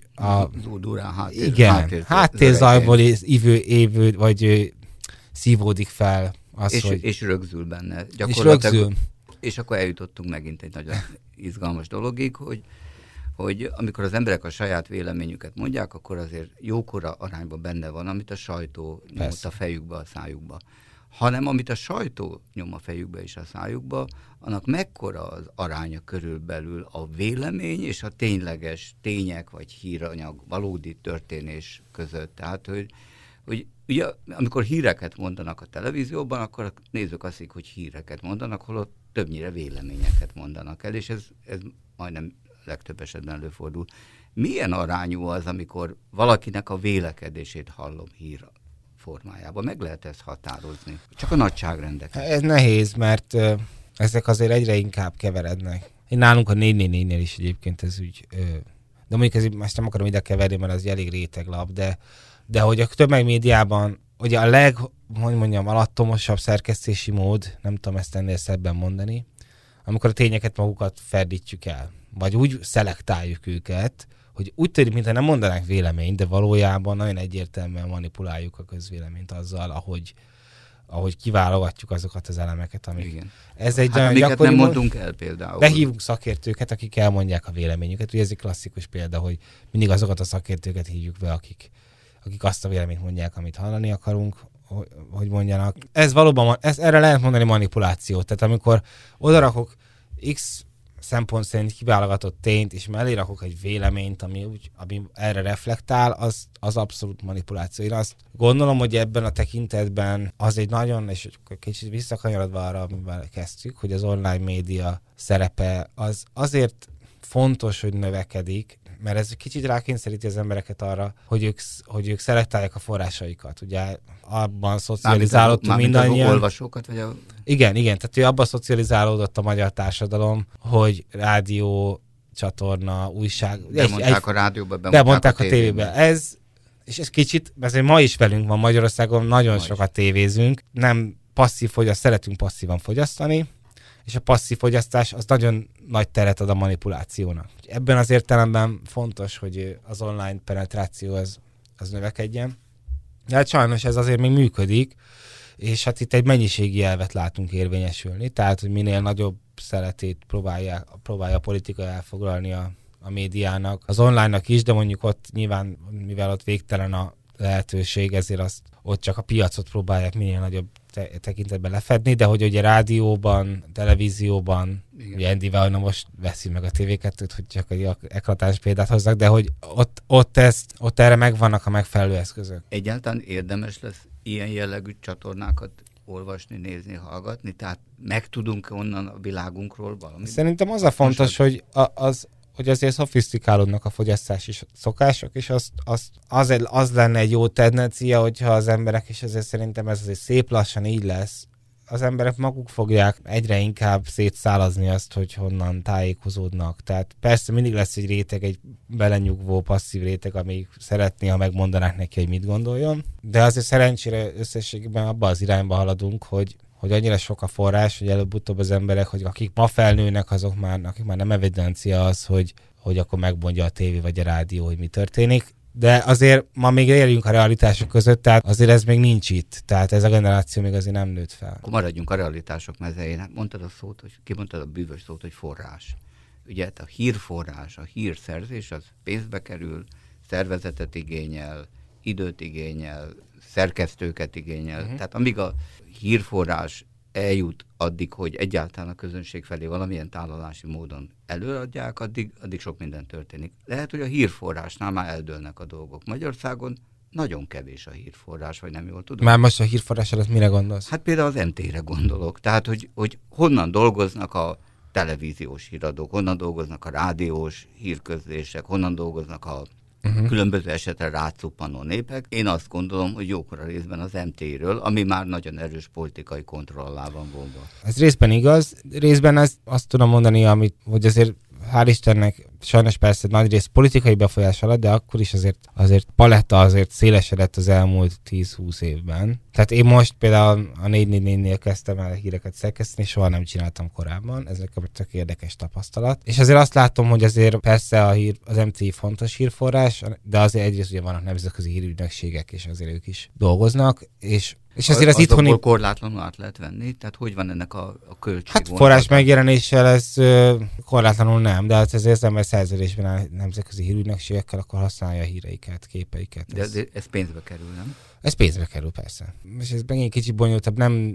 háttérzajból évő, vagy szívódik fel. És rögzül benne. Gyakorlatilag. És akkor eljutottunk megint egy nagyon izgalmas dologig, hogy amikor az emberek a saját véleményüket mondják, akkor azért jókora arányban benne van, amit a sajtó nyomott a fejükbe, a szájukba. Hanem amit a sajtó nyom a fejükbe és a szájukba, annak mekkora az aránya körülbelül a vélemény és a tényleges tények vagy híranyag, valódi történés között. Tehát, hogy ugye, amikor híreket mondanak a televízióban, akkor a nézők azt hiszik, hogy híreket mondanak, holott többnyire véleményeket mondanak el, és ez majdnem legtöbb esetben előfordul. Milyen arányú az, amikor valakinek a vélekedését hallom hír formájában? Meg lehet ezt határozni? Csak a nagyságrendeket. Ez nehéz, mert ezek azért egyre inkább keverednek. Nálunk a 444-nél is egyébként ez úgy... De mondjuk ez, most nem akarom ide keverni, mert az elég réteglap, de hogy a tömegmédiában ugye a alattomosabb szerkesztési mód, nem tudom ezt ennél szebben mondani, amikor a tényeket magukat ferdítjük el, vagy úgy szelektáljuk őket, hogy úgy tűnik, mintha nem mondanánk véleményt, de valójában nagyon egyértelműen manipuláljuk a közvéleményt azzal, ahogy kiválogatjuk azokat az elemeket, amik... Igen. Ez egy nagyon amiket nem mondunk el például. Behívunk szakértőket, akik elmondják a véleményüket. Ugye ez egy klasszikus példa, hogy mindig azokat a szakértőket hívjuk be, akik azt a véleményt mondják, amit hallani akarunk, hogy mondjanak. Ez valóban, erre lehet mondani manipuláció. Tehát amikor odarakok X szempont szerint kiválogatott tényt, és mellé rakok egy véleményt, ami erre reflektál, az abszolút manipuláció. Én azt gondolom, hogy ebben a tekintetben az egy nagyon, és kicsit visszakanyarodva arra, amivel kezdtük, hogy az online média szerepe az azért fontos, hogy növekedik, mert ez kicsit rákényszeríti az embereket arra, hogy ők szelektálják a forrásaikat. Ugye abban szocializálódtunk mindannyian. Olvasókat, vagy Igen, tehát abban szocializálódott a magyar társadalom, hogy rádió, csatorna, újság. Bemondták a rádióba, bemondták a tévébe. Ez kicsit, ezért ma is velünk van Magyarországon, nagyon sokat tévézünk, nem passzív fogyaszt, szeretünk passzívan fogyasztani, és a passzív fogyasztás az nagyon nagy teret ad a manipulációnak. Ebben az értelemben fontos, hogy az online penetráció az növekedjen. De hát sajnos ez azért még működik, és hát itt egy mennyiségi elvet látunk érvényesülni, tehát hogy minél nagyobb szeletét próbálja a politika elfoglalni a médiának, az online-nak is, de mondjuk ott nyilván, mivel ott végtelen a lehetőség, ezért ott csak a piacot próbálják minél nagyobb tekintetben lefedni, de hogy ugye rádióban, televízióban, igen. Ugye Andy Vajna most veszi meg a TV2-t, hogy csak egy eklatáns példát hozzak, de hogy ott erre megvannak a megfelelő eszközök. Egyáltalán érdemes lesz ilyen jellegű csatornákat olvasni, nézni, hallgatni? Tehát megtudunk onnan a világunkról valamit? Szerintem az a fontos, hogy hogy azért szofisztikálódnak a fogyasztási szokások, és az lenne egy jó tendencia, hogyha az emberek, és azért szerintem ez azért szép lassan így lesz, az emberek maguk fogják egyre inkább szétszálazni azt, hogy honnan tájékozódnak. Tehát persze mindig lesz egy réteg, egy belenyugvó, passzív réteg, ami szeretné, ha megmondanák neki, hogy mit gondoljon, de azért szerencsére összességében abba az irányba haladunk, hogy annyira sok a forrás, hogy előbb-utóbb az emberek, hogy akik ma felnőnek, akik már nem evidencia az, hogy akkor megmondja a tévé vagy a rádió, hogy mi történik. De azért ma még éljünk a realitások között, tehát azért ez még nincs itt. Tehát ez a generáció még azért nem nőtt fel. Akkor maradjunk a realitások mezején. Kimondtad a bűvös szót, hogy forrás. Ugye a hírforrás, a hírszerzés az pénzbe kerül, szervezetet igényel, időt igényel, szerkesztőket igényel. Tehát amíg a hírforrás eljut addig, hogy egyáltalán a közönség felé valamilyen tálalási módon előadják, addig sok minden történik. Lehet, hogy a hírforrásnál már eldőlnek a dolgok. Magyarországon nagyon kevés a hírforrás, vagy nem jól tudom. Már most a hírforrás alatt mire gondolsz? Hát például az MT-re gondolok. Tehát, hogy honnan dolgoznak a televíziós híradók, honnan dolgoznak a rádiós hírközlések, honnan dolgoznak a különböző esetre rácuppanó népek. Én azt gondolom, hogy jókora részben az MT-ről, ami már nagyon erős politikai kontroll alá van vonva. Ez részben igaz, részben azt tudom mondani, hogy azért hál' Istennek sajnos persze nagy rész politikai befolyás alatt, de akkor is azért paletta azért szélesedett az elmúlt 10-20 évben. Tehát én most például a 444-nél kezdtem el híreket szerkeszteni, soha nem csináltam korábban, ez nekem tök érdekes tapasztalat. És azért azt látom, hogy azért persze az MTI fontos hírforrás, de azért egyrészt ugye vannak nemzetközi hírügynökségek, és azért ők is dolgoznak, és azért az itthoni... korlátlanul át lehet venni? Tehát hogy van ennek a költség? Hát forrás megjelenéssel ez korlátlanul nem, de hát ezért az ember szerződésben áll nemzetközi hírügynökségekkel, akkor használja a híreiket, képeiket. De ez pénzbe kerül, nem? Ez pénzbe kerül, persze. És ez megint kicsit bonyolultabb, nem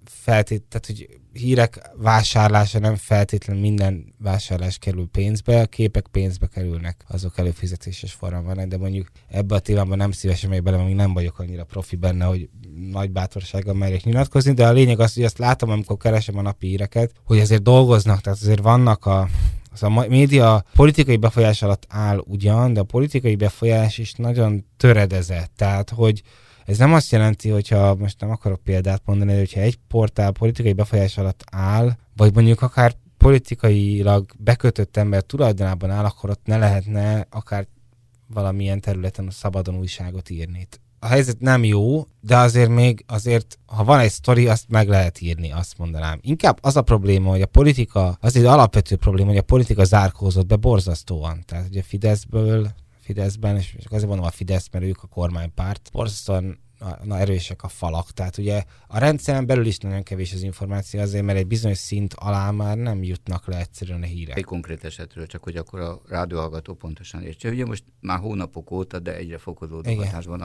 tehát hogy hírek vásárlása nem feltétlenül minden vásárlás kerül pénzbe, a képek pénzbe kerülnek, azok előfizetéses formában, de mondjuk ebbe a témában nem szívesen megy bele, mert nem vagyok annyira profi benne, hogy nagy bátorsággal merjek nyilatkozni, de a lényeg az, hogy azt látom, amikor keresem a napi híreket, hogy azért dolgoznak, tehát azért vannak a média politikai befolyás alatt áll ugyan, de a politikai befolyás is nagyon töredezett. Tehát, hogy ez nem azt jelenti, hogyha most nem akarok példát mondani, de hogyha egy portál politikai befolyás alatt áll, vagy mondjuk akár politikailag bekötött ember tulajdonában áll, akkor ott ne lehetne akár valamilyen területen szabadon újságot írni. A helyzet nem jó, de azért, ha van egy sztori, azt meg lehet írni, azt mondanám. Inkább az a probléma, hogy a politika, az egy alapvető probléma, hogy a politika zárkózott be borzasztóan. Tehát ugye Fideszben, és azért mondom a Fidesz, mert ők a kormánypárt, borzasztóan erősek a falak. Tehát ugye a rendszeren belül is nagyon kevés az információ azért, mert egy bizonyos szint alá már nem jutnak le egyszerűen a hírek. Egy konkrét esetről, csak hogy akkor a rádióhallgató pontosan értse. Ugye most már hónapok óta, de egyre fokozódó hatásban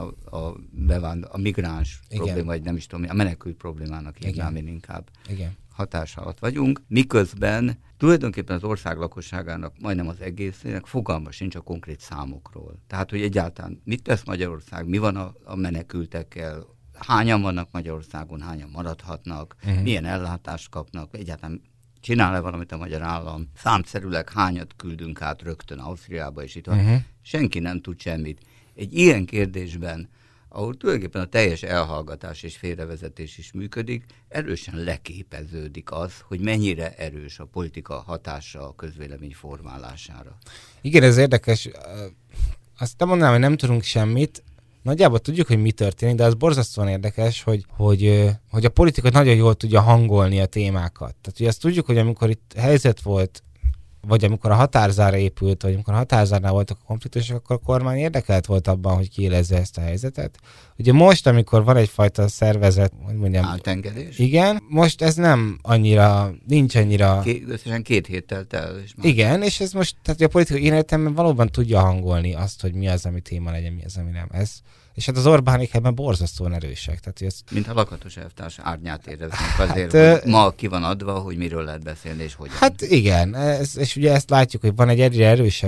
a migráns probléma, vagy nem is tudom, a menekült problémának hívnám én inkább. Igen. Hatása alatt vagyunk, miközben tulajdonképpen az ország lakosságának majdnem az egészének fogalma sincs a konkrét számokról. Tehát, hogy egyáltalán mit tesz Magyarország, mi van a menekültekkel, hányan vannak Magyarországon, hányan maradhatnak, milyen ellátást kapnak, egyáltalán csinál-e valamit a magyar állam, számszerűleg hányat küldünk át rögtön Ausztriába, és itt van. Senki nem tud semmit. Egy ilyen kérdésben, ahol tulajdonképpen a teljes elhallgatás és félrevezetés is működik, erősen leképeződik az, hogy mennyire erős a politika hatása a közvélemény formálására. Igen, ez érdekes. Azt nem mondanám, hogy nem tudunk semmit. Nagyjából tudjuk, hogy mi történik, de az borzasztóan érdekes, hogy a politika nagyon jól tudja hangolni a témákat. Tehát ugye azt tudjuk, hogy amikor itt helyzet volt, vagy amikor a határzára épült, vagy amikor a határzárnál voltak a konfliktusok, akkor a kormány érdekelt volt abban, hogy kiélezze ezt a helyzetet. Ugye most, amikor van egyfajta szervezet, hogy mondjam... Átengedés? Igen, most ez nem annyira, nincs annyira... Összesen 2 hét telt el. És igen, és ez most, tehát a politikai életemben valóban tudja hangolni azt, hogy mi az, ami téma legyen, mi az, ami nem. És hát az Orbánék ebben borzasztóan erősek. Tehát, mint a lakatos elvtárs árnyát éreznek azért, hogy ma ki van adva, hogy miről lehet beszélni, és hogyan. Hát igen, és ugye ezt látjuk, hogy van egy egyre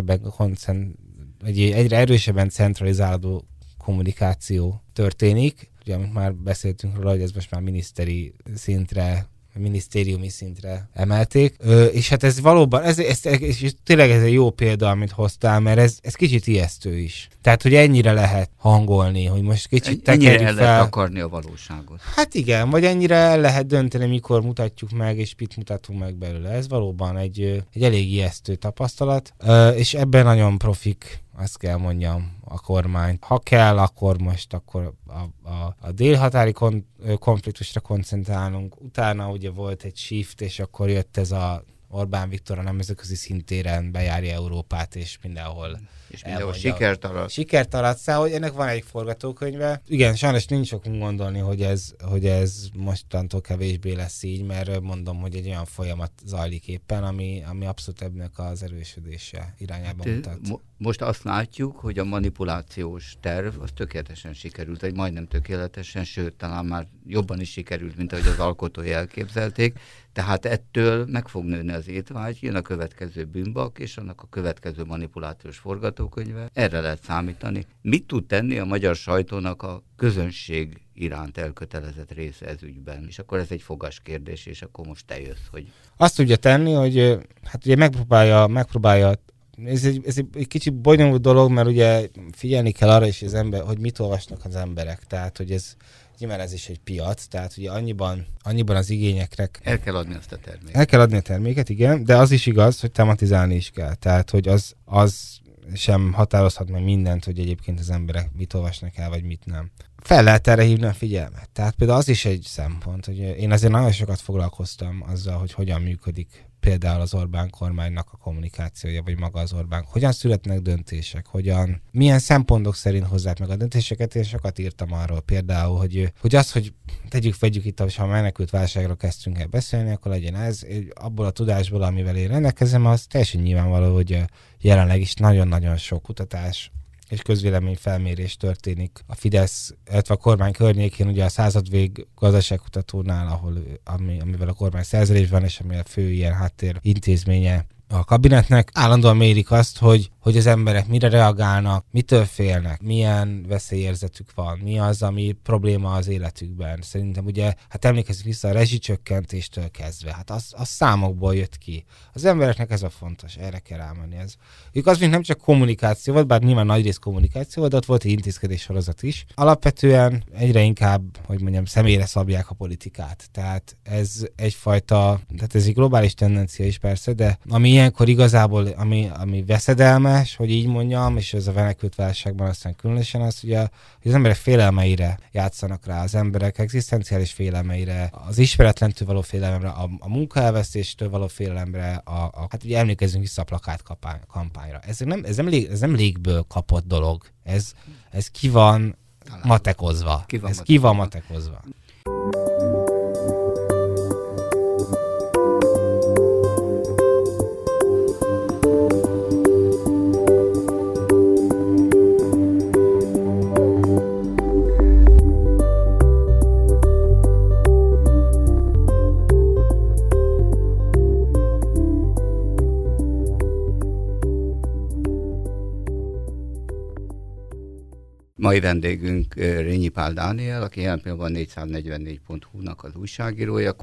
erősebben centralizálódó kommunikáció történik. Ugye, amit már beszéltünk róla, hogy ez most már minisztériumi szintre emelték. És hát ez valóban, és tényleg ez egy jó példa, amit hoztál, mert ez kicsit ijesztő is. Tehát, hogy ennyire lehet hangolni, hogy most kicsit tekerjük fel. Ennyire el lehet akarni a valóságot. Hát igen, vagy ennyire el lehet dönteni, mikor mutatjuk meg, és mit mutatunk meg belőle. Ez valóban egy elég ijesztő tapasztalat, és ebben nagyon profik, azt kell mondjam, a kormány. Ha kell, akkor a délhatári konfliktusra koncentrálunk. Utána ugye volt egy shift, és akkor jött ez a Orbán Viktor a nemzetközi szintéren bejárja Európát, és mindenhol sikert arat, hogy ennek van egy forgatókönyve. Igen, sajnos nincs okunk gondolni, hogy ez mostantól kevésbé lesz így, mert mondom, hogy egy olyan folyamat zajlik éppen, ami abszolút ennek az erősödése irányába mutat. Most azt látjuk, hogy a manipulációs terv az tökéletesen sikerült, vagy majdnem tökéletesen, sőt, talán már jobban is sikerült, mint ahogy az alkotói elképzelték. Tehát ettől meg fog nőni az étvágy, jön a következő bűnbak, és annak a következő manipulációs forgatókönyve. Erre lehet számítani. Mit tud tenni a magyar sajtónak a közönség iránt elkötelezett része ez ügyben? És akkor ez egy fogas kérdés, és akkor most te jössz, hogy... Azt tudja tenni, hogy hát ugye megpróbálja ez egy kicsit bonyolult dolog, mert ugye figyelni kell arra is, hogy mit olvasnak az emberek. Tehát, hogy nyilván ez is egy piac, tehát ugye annyiban az igényeknek... El kell adni azt a terméket. El kell adni a terméket, igen, de az is igaz, hogy tematizálni is kell. Tehát, hogy az sem határozhat meg mindent, hogy egyébként az emberek mit olvasnak el, vagy mit nem. Fel lehet erre hívni a figyelmet. Tehát például az is egy szempont, hogy én azért nagyon sokat foglalkoztam azzal, hogy hogyan működik például az Orbán kormánynak a kommunikációja, vagy maga az Orbán. Hogyan születnek döntések, milyen szempontok szerint hozzák meg a döntéseket, én sokat írtam arról például, hogy az, hogy vegyük itt, ha a menekült válságról kezdtünk el beszélni, akkor legyen ez, abból a tudásból, amivel én rendelkezem, az teljesen nyilvánvaló, hogy jelenleg is nagyon-nagyon sok kutatás és közvéleményfelmérés történik a Fidesz, illetve a kormány környékén, ugye a századvég gazdaságkutatónál, amivel a kormány szerződésben, és ami a fő ilyen háttér intézménye a kabinetnek, állandóan mérik azt, hogy az emberek mire reagálnak, mitől félnek, milyen veszélyérzetük van, mi az, ami probléma az életükben. Szerintem ugye, hát emlékezzük vissza a rezsicsökkentéstől kezdve, hát az számokból jött ki. Az embereknek ez a fontos, erre kell rámenni. Ők az, mint nem csak kommunikáció volt, bár nyilván nagyrészt kommunikáció volt, de ott volt egy intézkedés sorozat is. Alapvetően egyre inkább, hogy mondjam, személyre szabják a politikát. Tehát ez egyfajta, tehát ez egy globális tendencia is persze, de ami ilyenkor igazából, ami veszedelmes, hogy így mondjam, és ez a menekült válságban aztán különösen az, hogy az emberek félelmeire játszanak rá, az emberek egzisztenciális félelmeire, az ismeretlentől való félelemre, a munkaelvesztéstől való félelemre, hát ugye emlékezzünk vissza a plakátkampányra. Ez nem légből kapott dolog. Ez ki van matekozva. Ki van matekozva. Mai vendégünk Rényi Pál Dániel, aki jelen pillanatban 444.hu-nak az újságírója.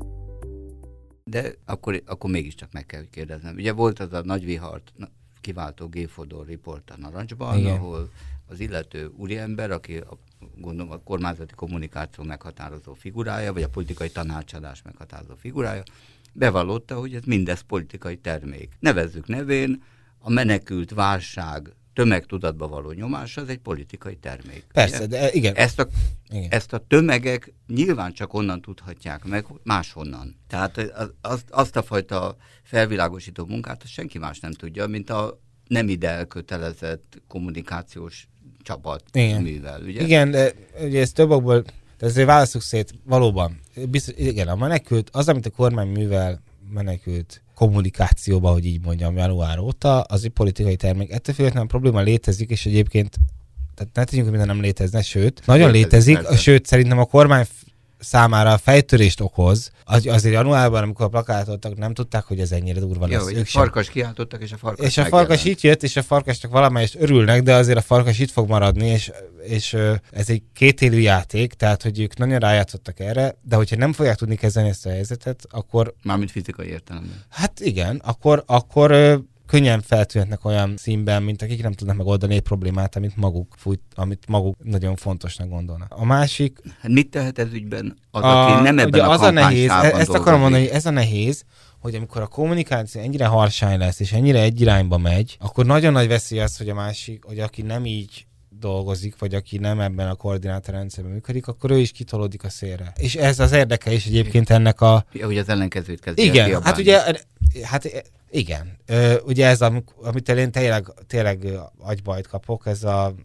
De akkor mégiscsak meg kell kérdeznem. Ugye volt az a nagy vihart kiváltó G. Fodor riport a Narancsban, igen, ahol az illető úriember, aki gondolom a kormányzati kommunikáció meghatározó figurája, vagy a politikai tanácsadás meghatározó figurája, bevallotta, hogy ez mindez politikai termék. Nevezzük nevén, a menekült válság tömegtudatba való nyomás, az egy politikai termék. Persze, ugye? De igen. Ezt a tömegek nyilván csak onnan tudhatják meg, máshonnan. Tehát azt a fajta felvilágosító munkát senki más nem tudja, mint a nem ide elkötelezett kommunikációs csapat művel. Ugye? Igen, de ugye ez több okból, de ezért válasszuk szét valóban. Igen, a menekült, az, amit a kormány művel menekült kommunikációba, hogy így mondjam, január óta, az egy politikai termék. Ettől függetlenül probléma létezik, és egyébként, tehát ne tegyünk, hogy minden nem létezne, sőt, nagyon létezik, sőt, szerintem a kormány számára fejtörést okoz. Azért januárban, amikor a plakátoltak, nem tudták, hogy ez ennyire durva lesz. Jó, farkas kiáltottak, és a farkas és a farkas itt jött, és a farkasnak valamelyest örülnek, de azért a farkas itt fog maradni, és ez egy kétélű játék, tehát, hogy ők nagyon rájátszottak erre, de hogyha nem fogják tudni kezelni ezt a helyzetet, akkor... Mármint fizikai értelemben. Hát igen, akkor könnyen feltűnhetnek olyan színben, mint akik nem tudnak megoldani egy problémát, amit maguk nagyon fontosnak gondolnak. A másik... Hát mit tehet ez ügyben aki nem ebben a kampánysában ezt akarom mondani, hogy ez a nehéz, hogy amikor a kommunikáció ennyire harsány lesz, és ennyire egy irányba megy, akkor nagyon nagy veszély az, hogy a másik, hogy aki nem így dolgozik, vagy aki nem ebben a koordinátorrendszerben működik, akkor ő is kitolódik a szélre. És ez az érdeke is egyébként ennek a... Ja, hogy az ellenkezőt kezdi. Igen, hát ugye... Igen. Ugye ez, amit én tényleg agybajt kapok, ez a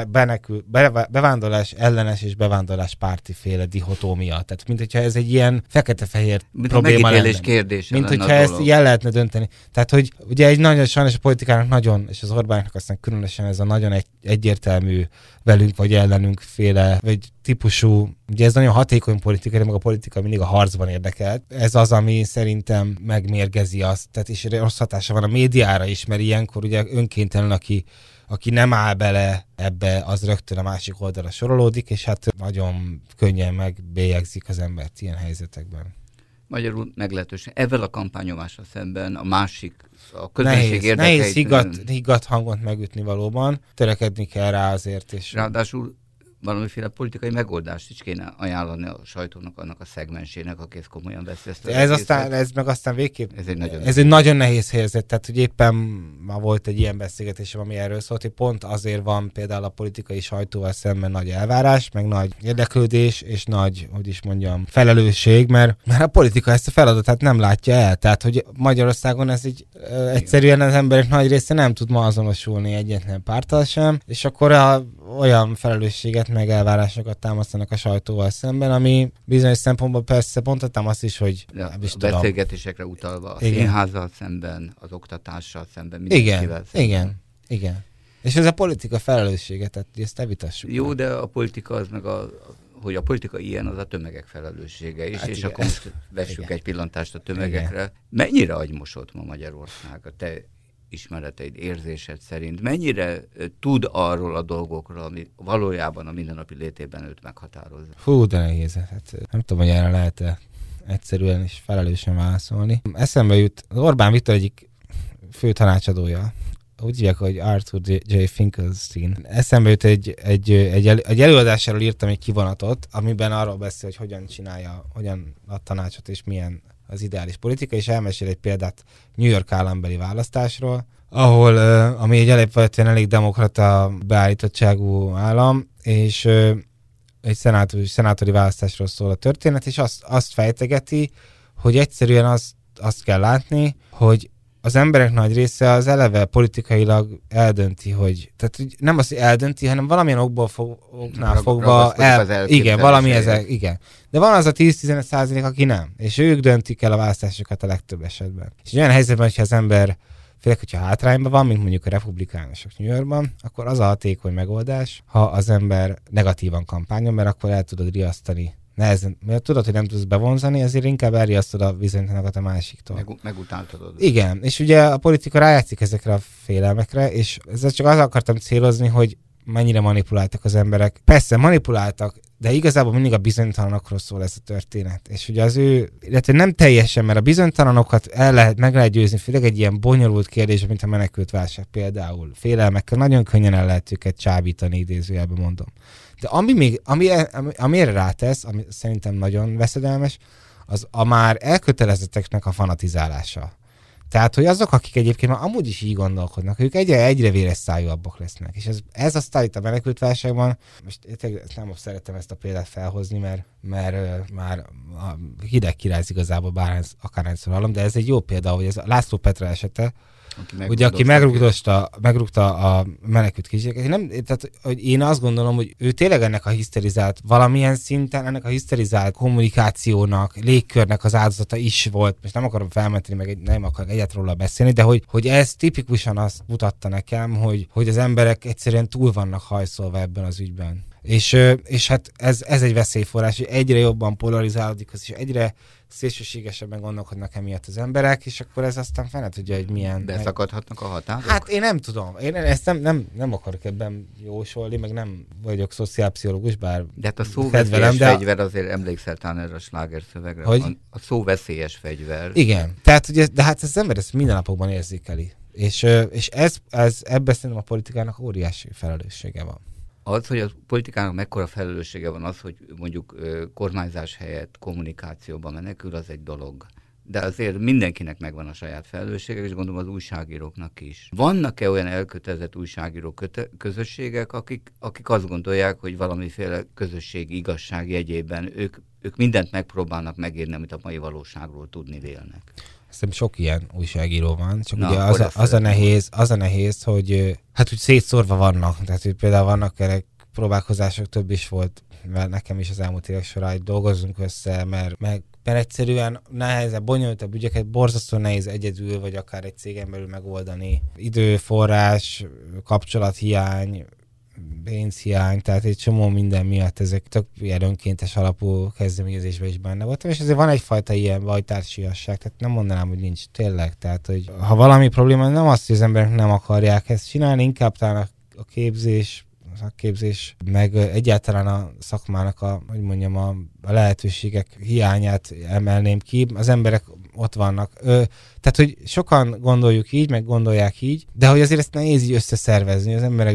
bevándorlás ellenes és bevándorlás párti féle dihotómia. Tehát, mint hogyha ez egy ilyen fekete-fehér probléma lenne. Mint hogyha ezt ilyen lehetne dönteni. Tehát, hogy ugye egy nagyon, sajnos a politikának nagyon, és az Orbánnak aztán különösen ez a nagyon egyértelmű velünk vagy ellenünk féle, vagy típusú, ugye ez nagyon hatékony politika, de meg a politika mindig a harcban érdekelt. Ez az, ami szerintem megmérgezi azt, tehát és rossz hatása van a médiára is, mert ilyenkor ugye önkéntelenül, aki nem áll bele ebbe, az rögtön a másik oldalra sorolódik, és hát nagyon könnyen megbélyegzik az embert ilyen helyzetekben. Magyarul meglehetősen ezzel a kampányomással szemben a másik, a közönség érdekeit... Nehéz higgadt hangot megütni valóban, törekedni kell rá azért. És ráadásul valamiféle politikai megoldást is kéne ajánlani a sajtónak, annak a szegmensének, aki ezt komolyan veszi. Ez meg aztán végképp... Ez egy nagyon nehéz helyzet, tehát hogy éppen ma volt egy ilyen beszélgetésem, ami erről szólt, hogy pont azért van például a politikai sajtóval szemben nagy elvárás, meg nagy érdeklődés, és nagy, hogy is mondjam, felelősség, mert a politika ezt a feladatát nem látja el. Tehát, hogy Magyarországon ez így egyszerűen az emberek nagy része nem tud ma azonosulni egyetlen párttal sem, és akkor olyan felelősséget meg elvárásokat támasztanak a sajtóval szemben, ami bizonyos szempontból persze mondhatnám azt is, hogy a beszélgetésekre utalva, a színházzal szemben, az oktatással szemben, mindenkivel szemben. Igen. És ez a politika felelőssége, tehát ezt ne vitassuk. Jó, de a politika az meg hogy a politika ilyen, az a tömegek felelőssége is, hát és igen. Akkor most vessük egy pillantást a tömegekre. Igen. Mennyire agymosott ma Magyarország a te ismereteid, érzésed szerint? Mennyire tud arról a dolgokról, ami valójában a mindennapi létében őt meghatározza? Hú, de nehéz. Hát, nem tudom, hogy erre lehet-e egyszerűen és felelősen válaszolni. Eszembe jut az Orbán Viktor egyik fő tanácsadója, úgy hívják, hogy Arthur J. Finkelstein. Eszembe jut egy előadásáról írtam egy kivonatot, amiben arról beszél, hogy hogyan ad tanácsot, és milyen az ideális politika, és elmesél egy példát New York állambeli választásról, ahol, ami egy elég demokrata beállítottságú állam, és egy szenátori választásról szól a történet, és azt fejtegeti, hogy egyszerűen azt kell látni, hogy az emberek nagy része az eleve politikailag eldönti, hogy tehát nem azt, hogy eldönti, hanem valamilyen oknál fogva igen, valami ezek, igen. De van az a 10-15%, aki nem, és ők döntik el a választásokat a legtöbb esetben. És olyan helyzetben, hogyha az ember, főleg, hogyha hátrányban van, mint mondjuk a republikánusok New Yorkban, akkor az a hatékony megoldás, ha az ember negatívan kampányol, mert akkor el tudod riasztani. Nehezen, mert tudod, hogy nem tudsz bevonzani, ezért inkább elriasztod a bizonytalanokat a másiktól. Megutáltatod. Igen, és ugye a politika rájátszik ezekre a félelmekre, és ezzel csak azzal akartam célozni, hogy mennyire manipuláltak az emberek. Persze manipuláltak, de igazából mindig a bizonytalanokról szól ez a történet. És ugye illetve nem teljesen, mert a bizonytalanokat meg lehet győzni, főleg egy ilyen bonyolult kérdés, mint a menekültválság például. Félelmekkel nagyon könnyen el lehet őket csábítani, idézőjelben mondom. De ami erre rátesz, ami szerintem nagyon veszedelmes, az a már elkötelezetteknek a fanatizálása. Tehát, hogy azok, akik egyébként már amúgy is így gondolkodnak, ők egyre véres szájúabbak lesznek. És ez aztán itt a menekültválságban, most nem szeretem ezt a példát felhozni, mert már a hideg király igazából akárhányszor hallom, de ez egy jó példa, hogy ez a László Petra esete, aki megrúgta a menekült kisgyereket. Tehát, hogy én azt gondolom, hogy ő tényleg ennek a hiszterizált, valamilyen szinten ennek a hiszterizált kommunikációnak, légkörnek az áldozata is volt. Most nem akarom felmenteni, meg nem akarok egyet róla beszélni, de hogy ez tipikusan azt mutatta nekem, hogy az emberek egyszerűen túl vannak hajszolva ebben az ügyben. És hát ez egy veszélyforrás, hogy egyre jobban polarizálódik, és egyre szélsőségesebben gondolkodnak emiatt az emberek, és akkor ez aztán fene tudja, hogy milyen... Beszakadhatnak a határok? Hát én nem tudom. Én ezt nem akarok ebben jósolni, meg nem vagyok szociálpszichológus, bár de hát a szóveszélyes fegyver, azért emlékszel talán erre a sláger szövegre. Hogy? A szóveszélyes fegyver. Igen. Tehát, ugye, de hát az ember ezt minden napokban érzékeli. És ebben szerintem a politikának óriási felelőssége van. Az, hogy a politikának mekkora felelőssége van az, hogy mondjuk kormányzás helyett kommunikációban menekül, az egy dolog. De azért mindenkinek megvan a saját felelőssége, és gondolom az újságíróknak is. Vannak-e olyan elkötelezett újságíró közösségek, akik azt gondolják, hogy valamiféle közösségi igazság jegyében ők mindent megpróbálnak megírni, amit a mai valóságról tudni vélnek? Szerintem sok ilyen újságíró van, csak ugye az a nehéz, hogy hát úgy szétszórva vannak. Tehát hogy például vannak erre próbálkozások, több is volt, mert nekem is az elmúlt évek során dolgozzunk össze, mert egyszerűen nehezebb, bonyolultabb ügyeket borzasztóan nehéz egyedül, vagy akár egy cégen belül megoldani. Időforrás, kapcsolathiány, pénzhiány, tehát egy csomó minden miatt ezek tök ilyen önkéntes alapú kezdeményezésben is benne voltam, és azért van egyfajta ilyen vajtársiasság, tehát nem mondanám, hogy nincs tényleg, tehát hogy ha valami probléma, nem azt, hogy az emberek nem akarják ezt csinálni, inkább talán a szakképzés, meg egyáltalán a szakmának a lehetőségek hiányát emelném ki. Az emberek ott vannak. Tehát, hogy sokan gondoljuk így, meg gondolják így, de hogy azért ezt nehéz így összeszervezni. Az emberek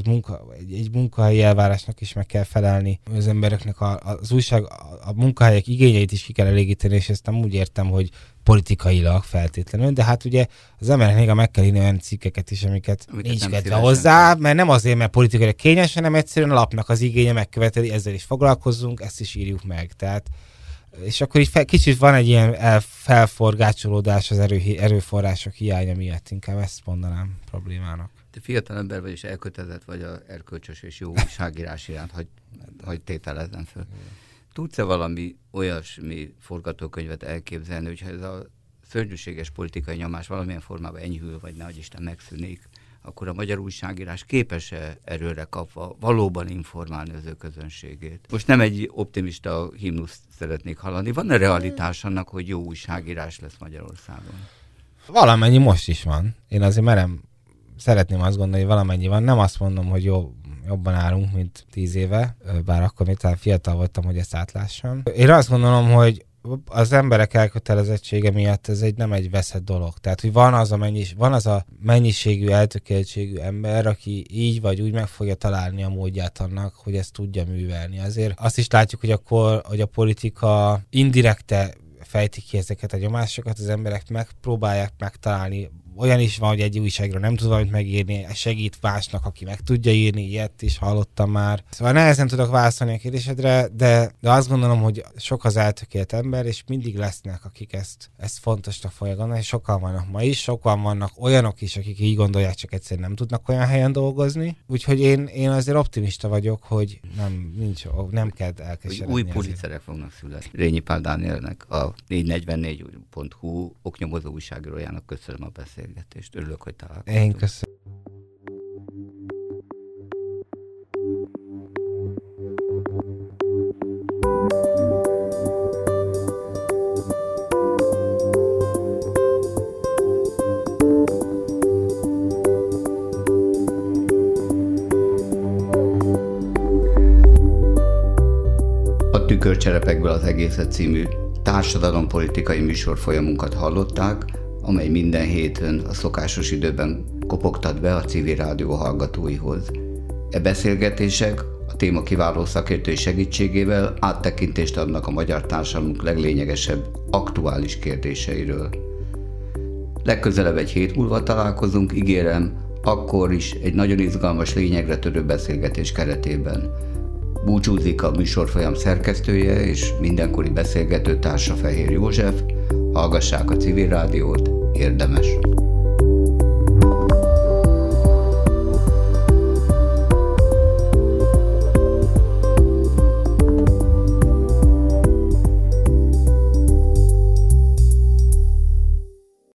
egy munkahelyi elvárásnak is meg kell felelni. Az embereknek a munkahelyek igényeit is ki kell elégíteni, és ezt nem úgy értem, hogy politikailag feltétlenül, de hát ugye az emberek néha meg kell írni olyan cikkeket is, amiket nincs kedve hozzá, mert nem azért, mert politikailag kényes, hanem egyszerűen a lapnak az igénye megköveteli, ezzel is foglalkozzunk, ezt is írjuk meg. Tehát, és akkor így kicsit van egy ilyen felforgácsolódás az erőforrások hiánya miatt, inkább ezt mondanám problémának. Te fiatal ember vagy, és elkötelezett vagy a erkölcsös és jó újságírás iránt, hogy tételezzem föl. Tudsz-e valami olyasmi forgatókönyvet elképzelni, hogyha ez a szörnyűséges politikai nyomás valamilyen formában enyhül, vagy nehogy Isten megszűnik, akkor a magyar újságírás képes-e erőre kapva valóban informálni az ő közönségét? Most nem egy optimista himnuszt szeretnék hallani. Van-e realitás annak, hogy jó újságírás lesz Magyarországon? Valamennyi most is van. Én azért szeretném azt gondolni, hogy valamennyi van. Nem azt mondom, hogy jobban állunk, mint 10 éve, bár akkor még talán fiatal voltam, hogy ezt átlássam. Én azt gondolom, hogy az emberek elkötelezettsége miatt ez nem egy veszett dolog. Tehát, hogy van az a mennyiségű, eltökéltségű ember, aki így vagy úgy meg fogja találni a módját annak, hogy ezt tudja művelni. Azért azt is látjuk, hogy a politika indirekte fejti ki ezeket a nyomásokat, az emberek megpróbálják megtalálni. Olyan is van, hogy egy újságra nem tud valamit megírni, segít másnak, aki meg tudja írni, ilyet is hallottam már. Szóval nehezen tudok válaszolni a kérdésedre, de azt gondolom, hogy sok az eltökélt ember, és mindig lesznek, akik ezt fontosnak fogják gondolni, és sokan vannak ma is, sokan vannak olyanok is, akik így gondolják, csak egyszerűen nem tudnak olyan helyen dolgozni. Úgyhogy én azért optimista vagyok, hogy nem kell elkeseredni. Új Pulitzerek fognak születni. Rényi Pál Dánielnek, a 444.hu oknyomozó újságírójának köszönöm a beszélgetést. Örülök, hogy találkoztunk. Én köszönöm. A Tükörcserepekből az egészet című társadalompolitikai műsorfolyamunkat hallották, amely minden héten a szokásos időben kopogtat be a civil rádió hallgatóihoz. E beszélgetések a téma kiváló szakértői segítségével áttekintést adnak a magyar társadalmunk leglényegesebb aktuális kérdéseiről. Legközelebb egy hét múlva találkozunk, ígérem, akkor is egy nagyon izgalmas, lényegre törő beszélgetés keretében. Búcsúzik a műsorfolyam szerkesztője és mindenkori beszélgető társa Fehér József. Hallgassák a civil rádiót, érdemes.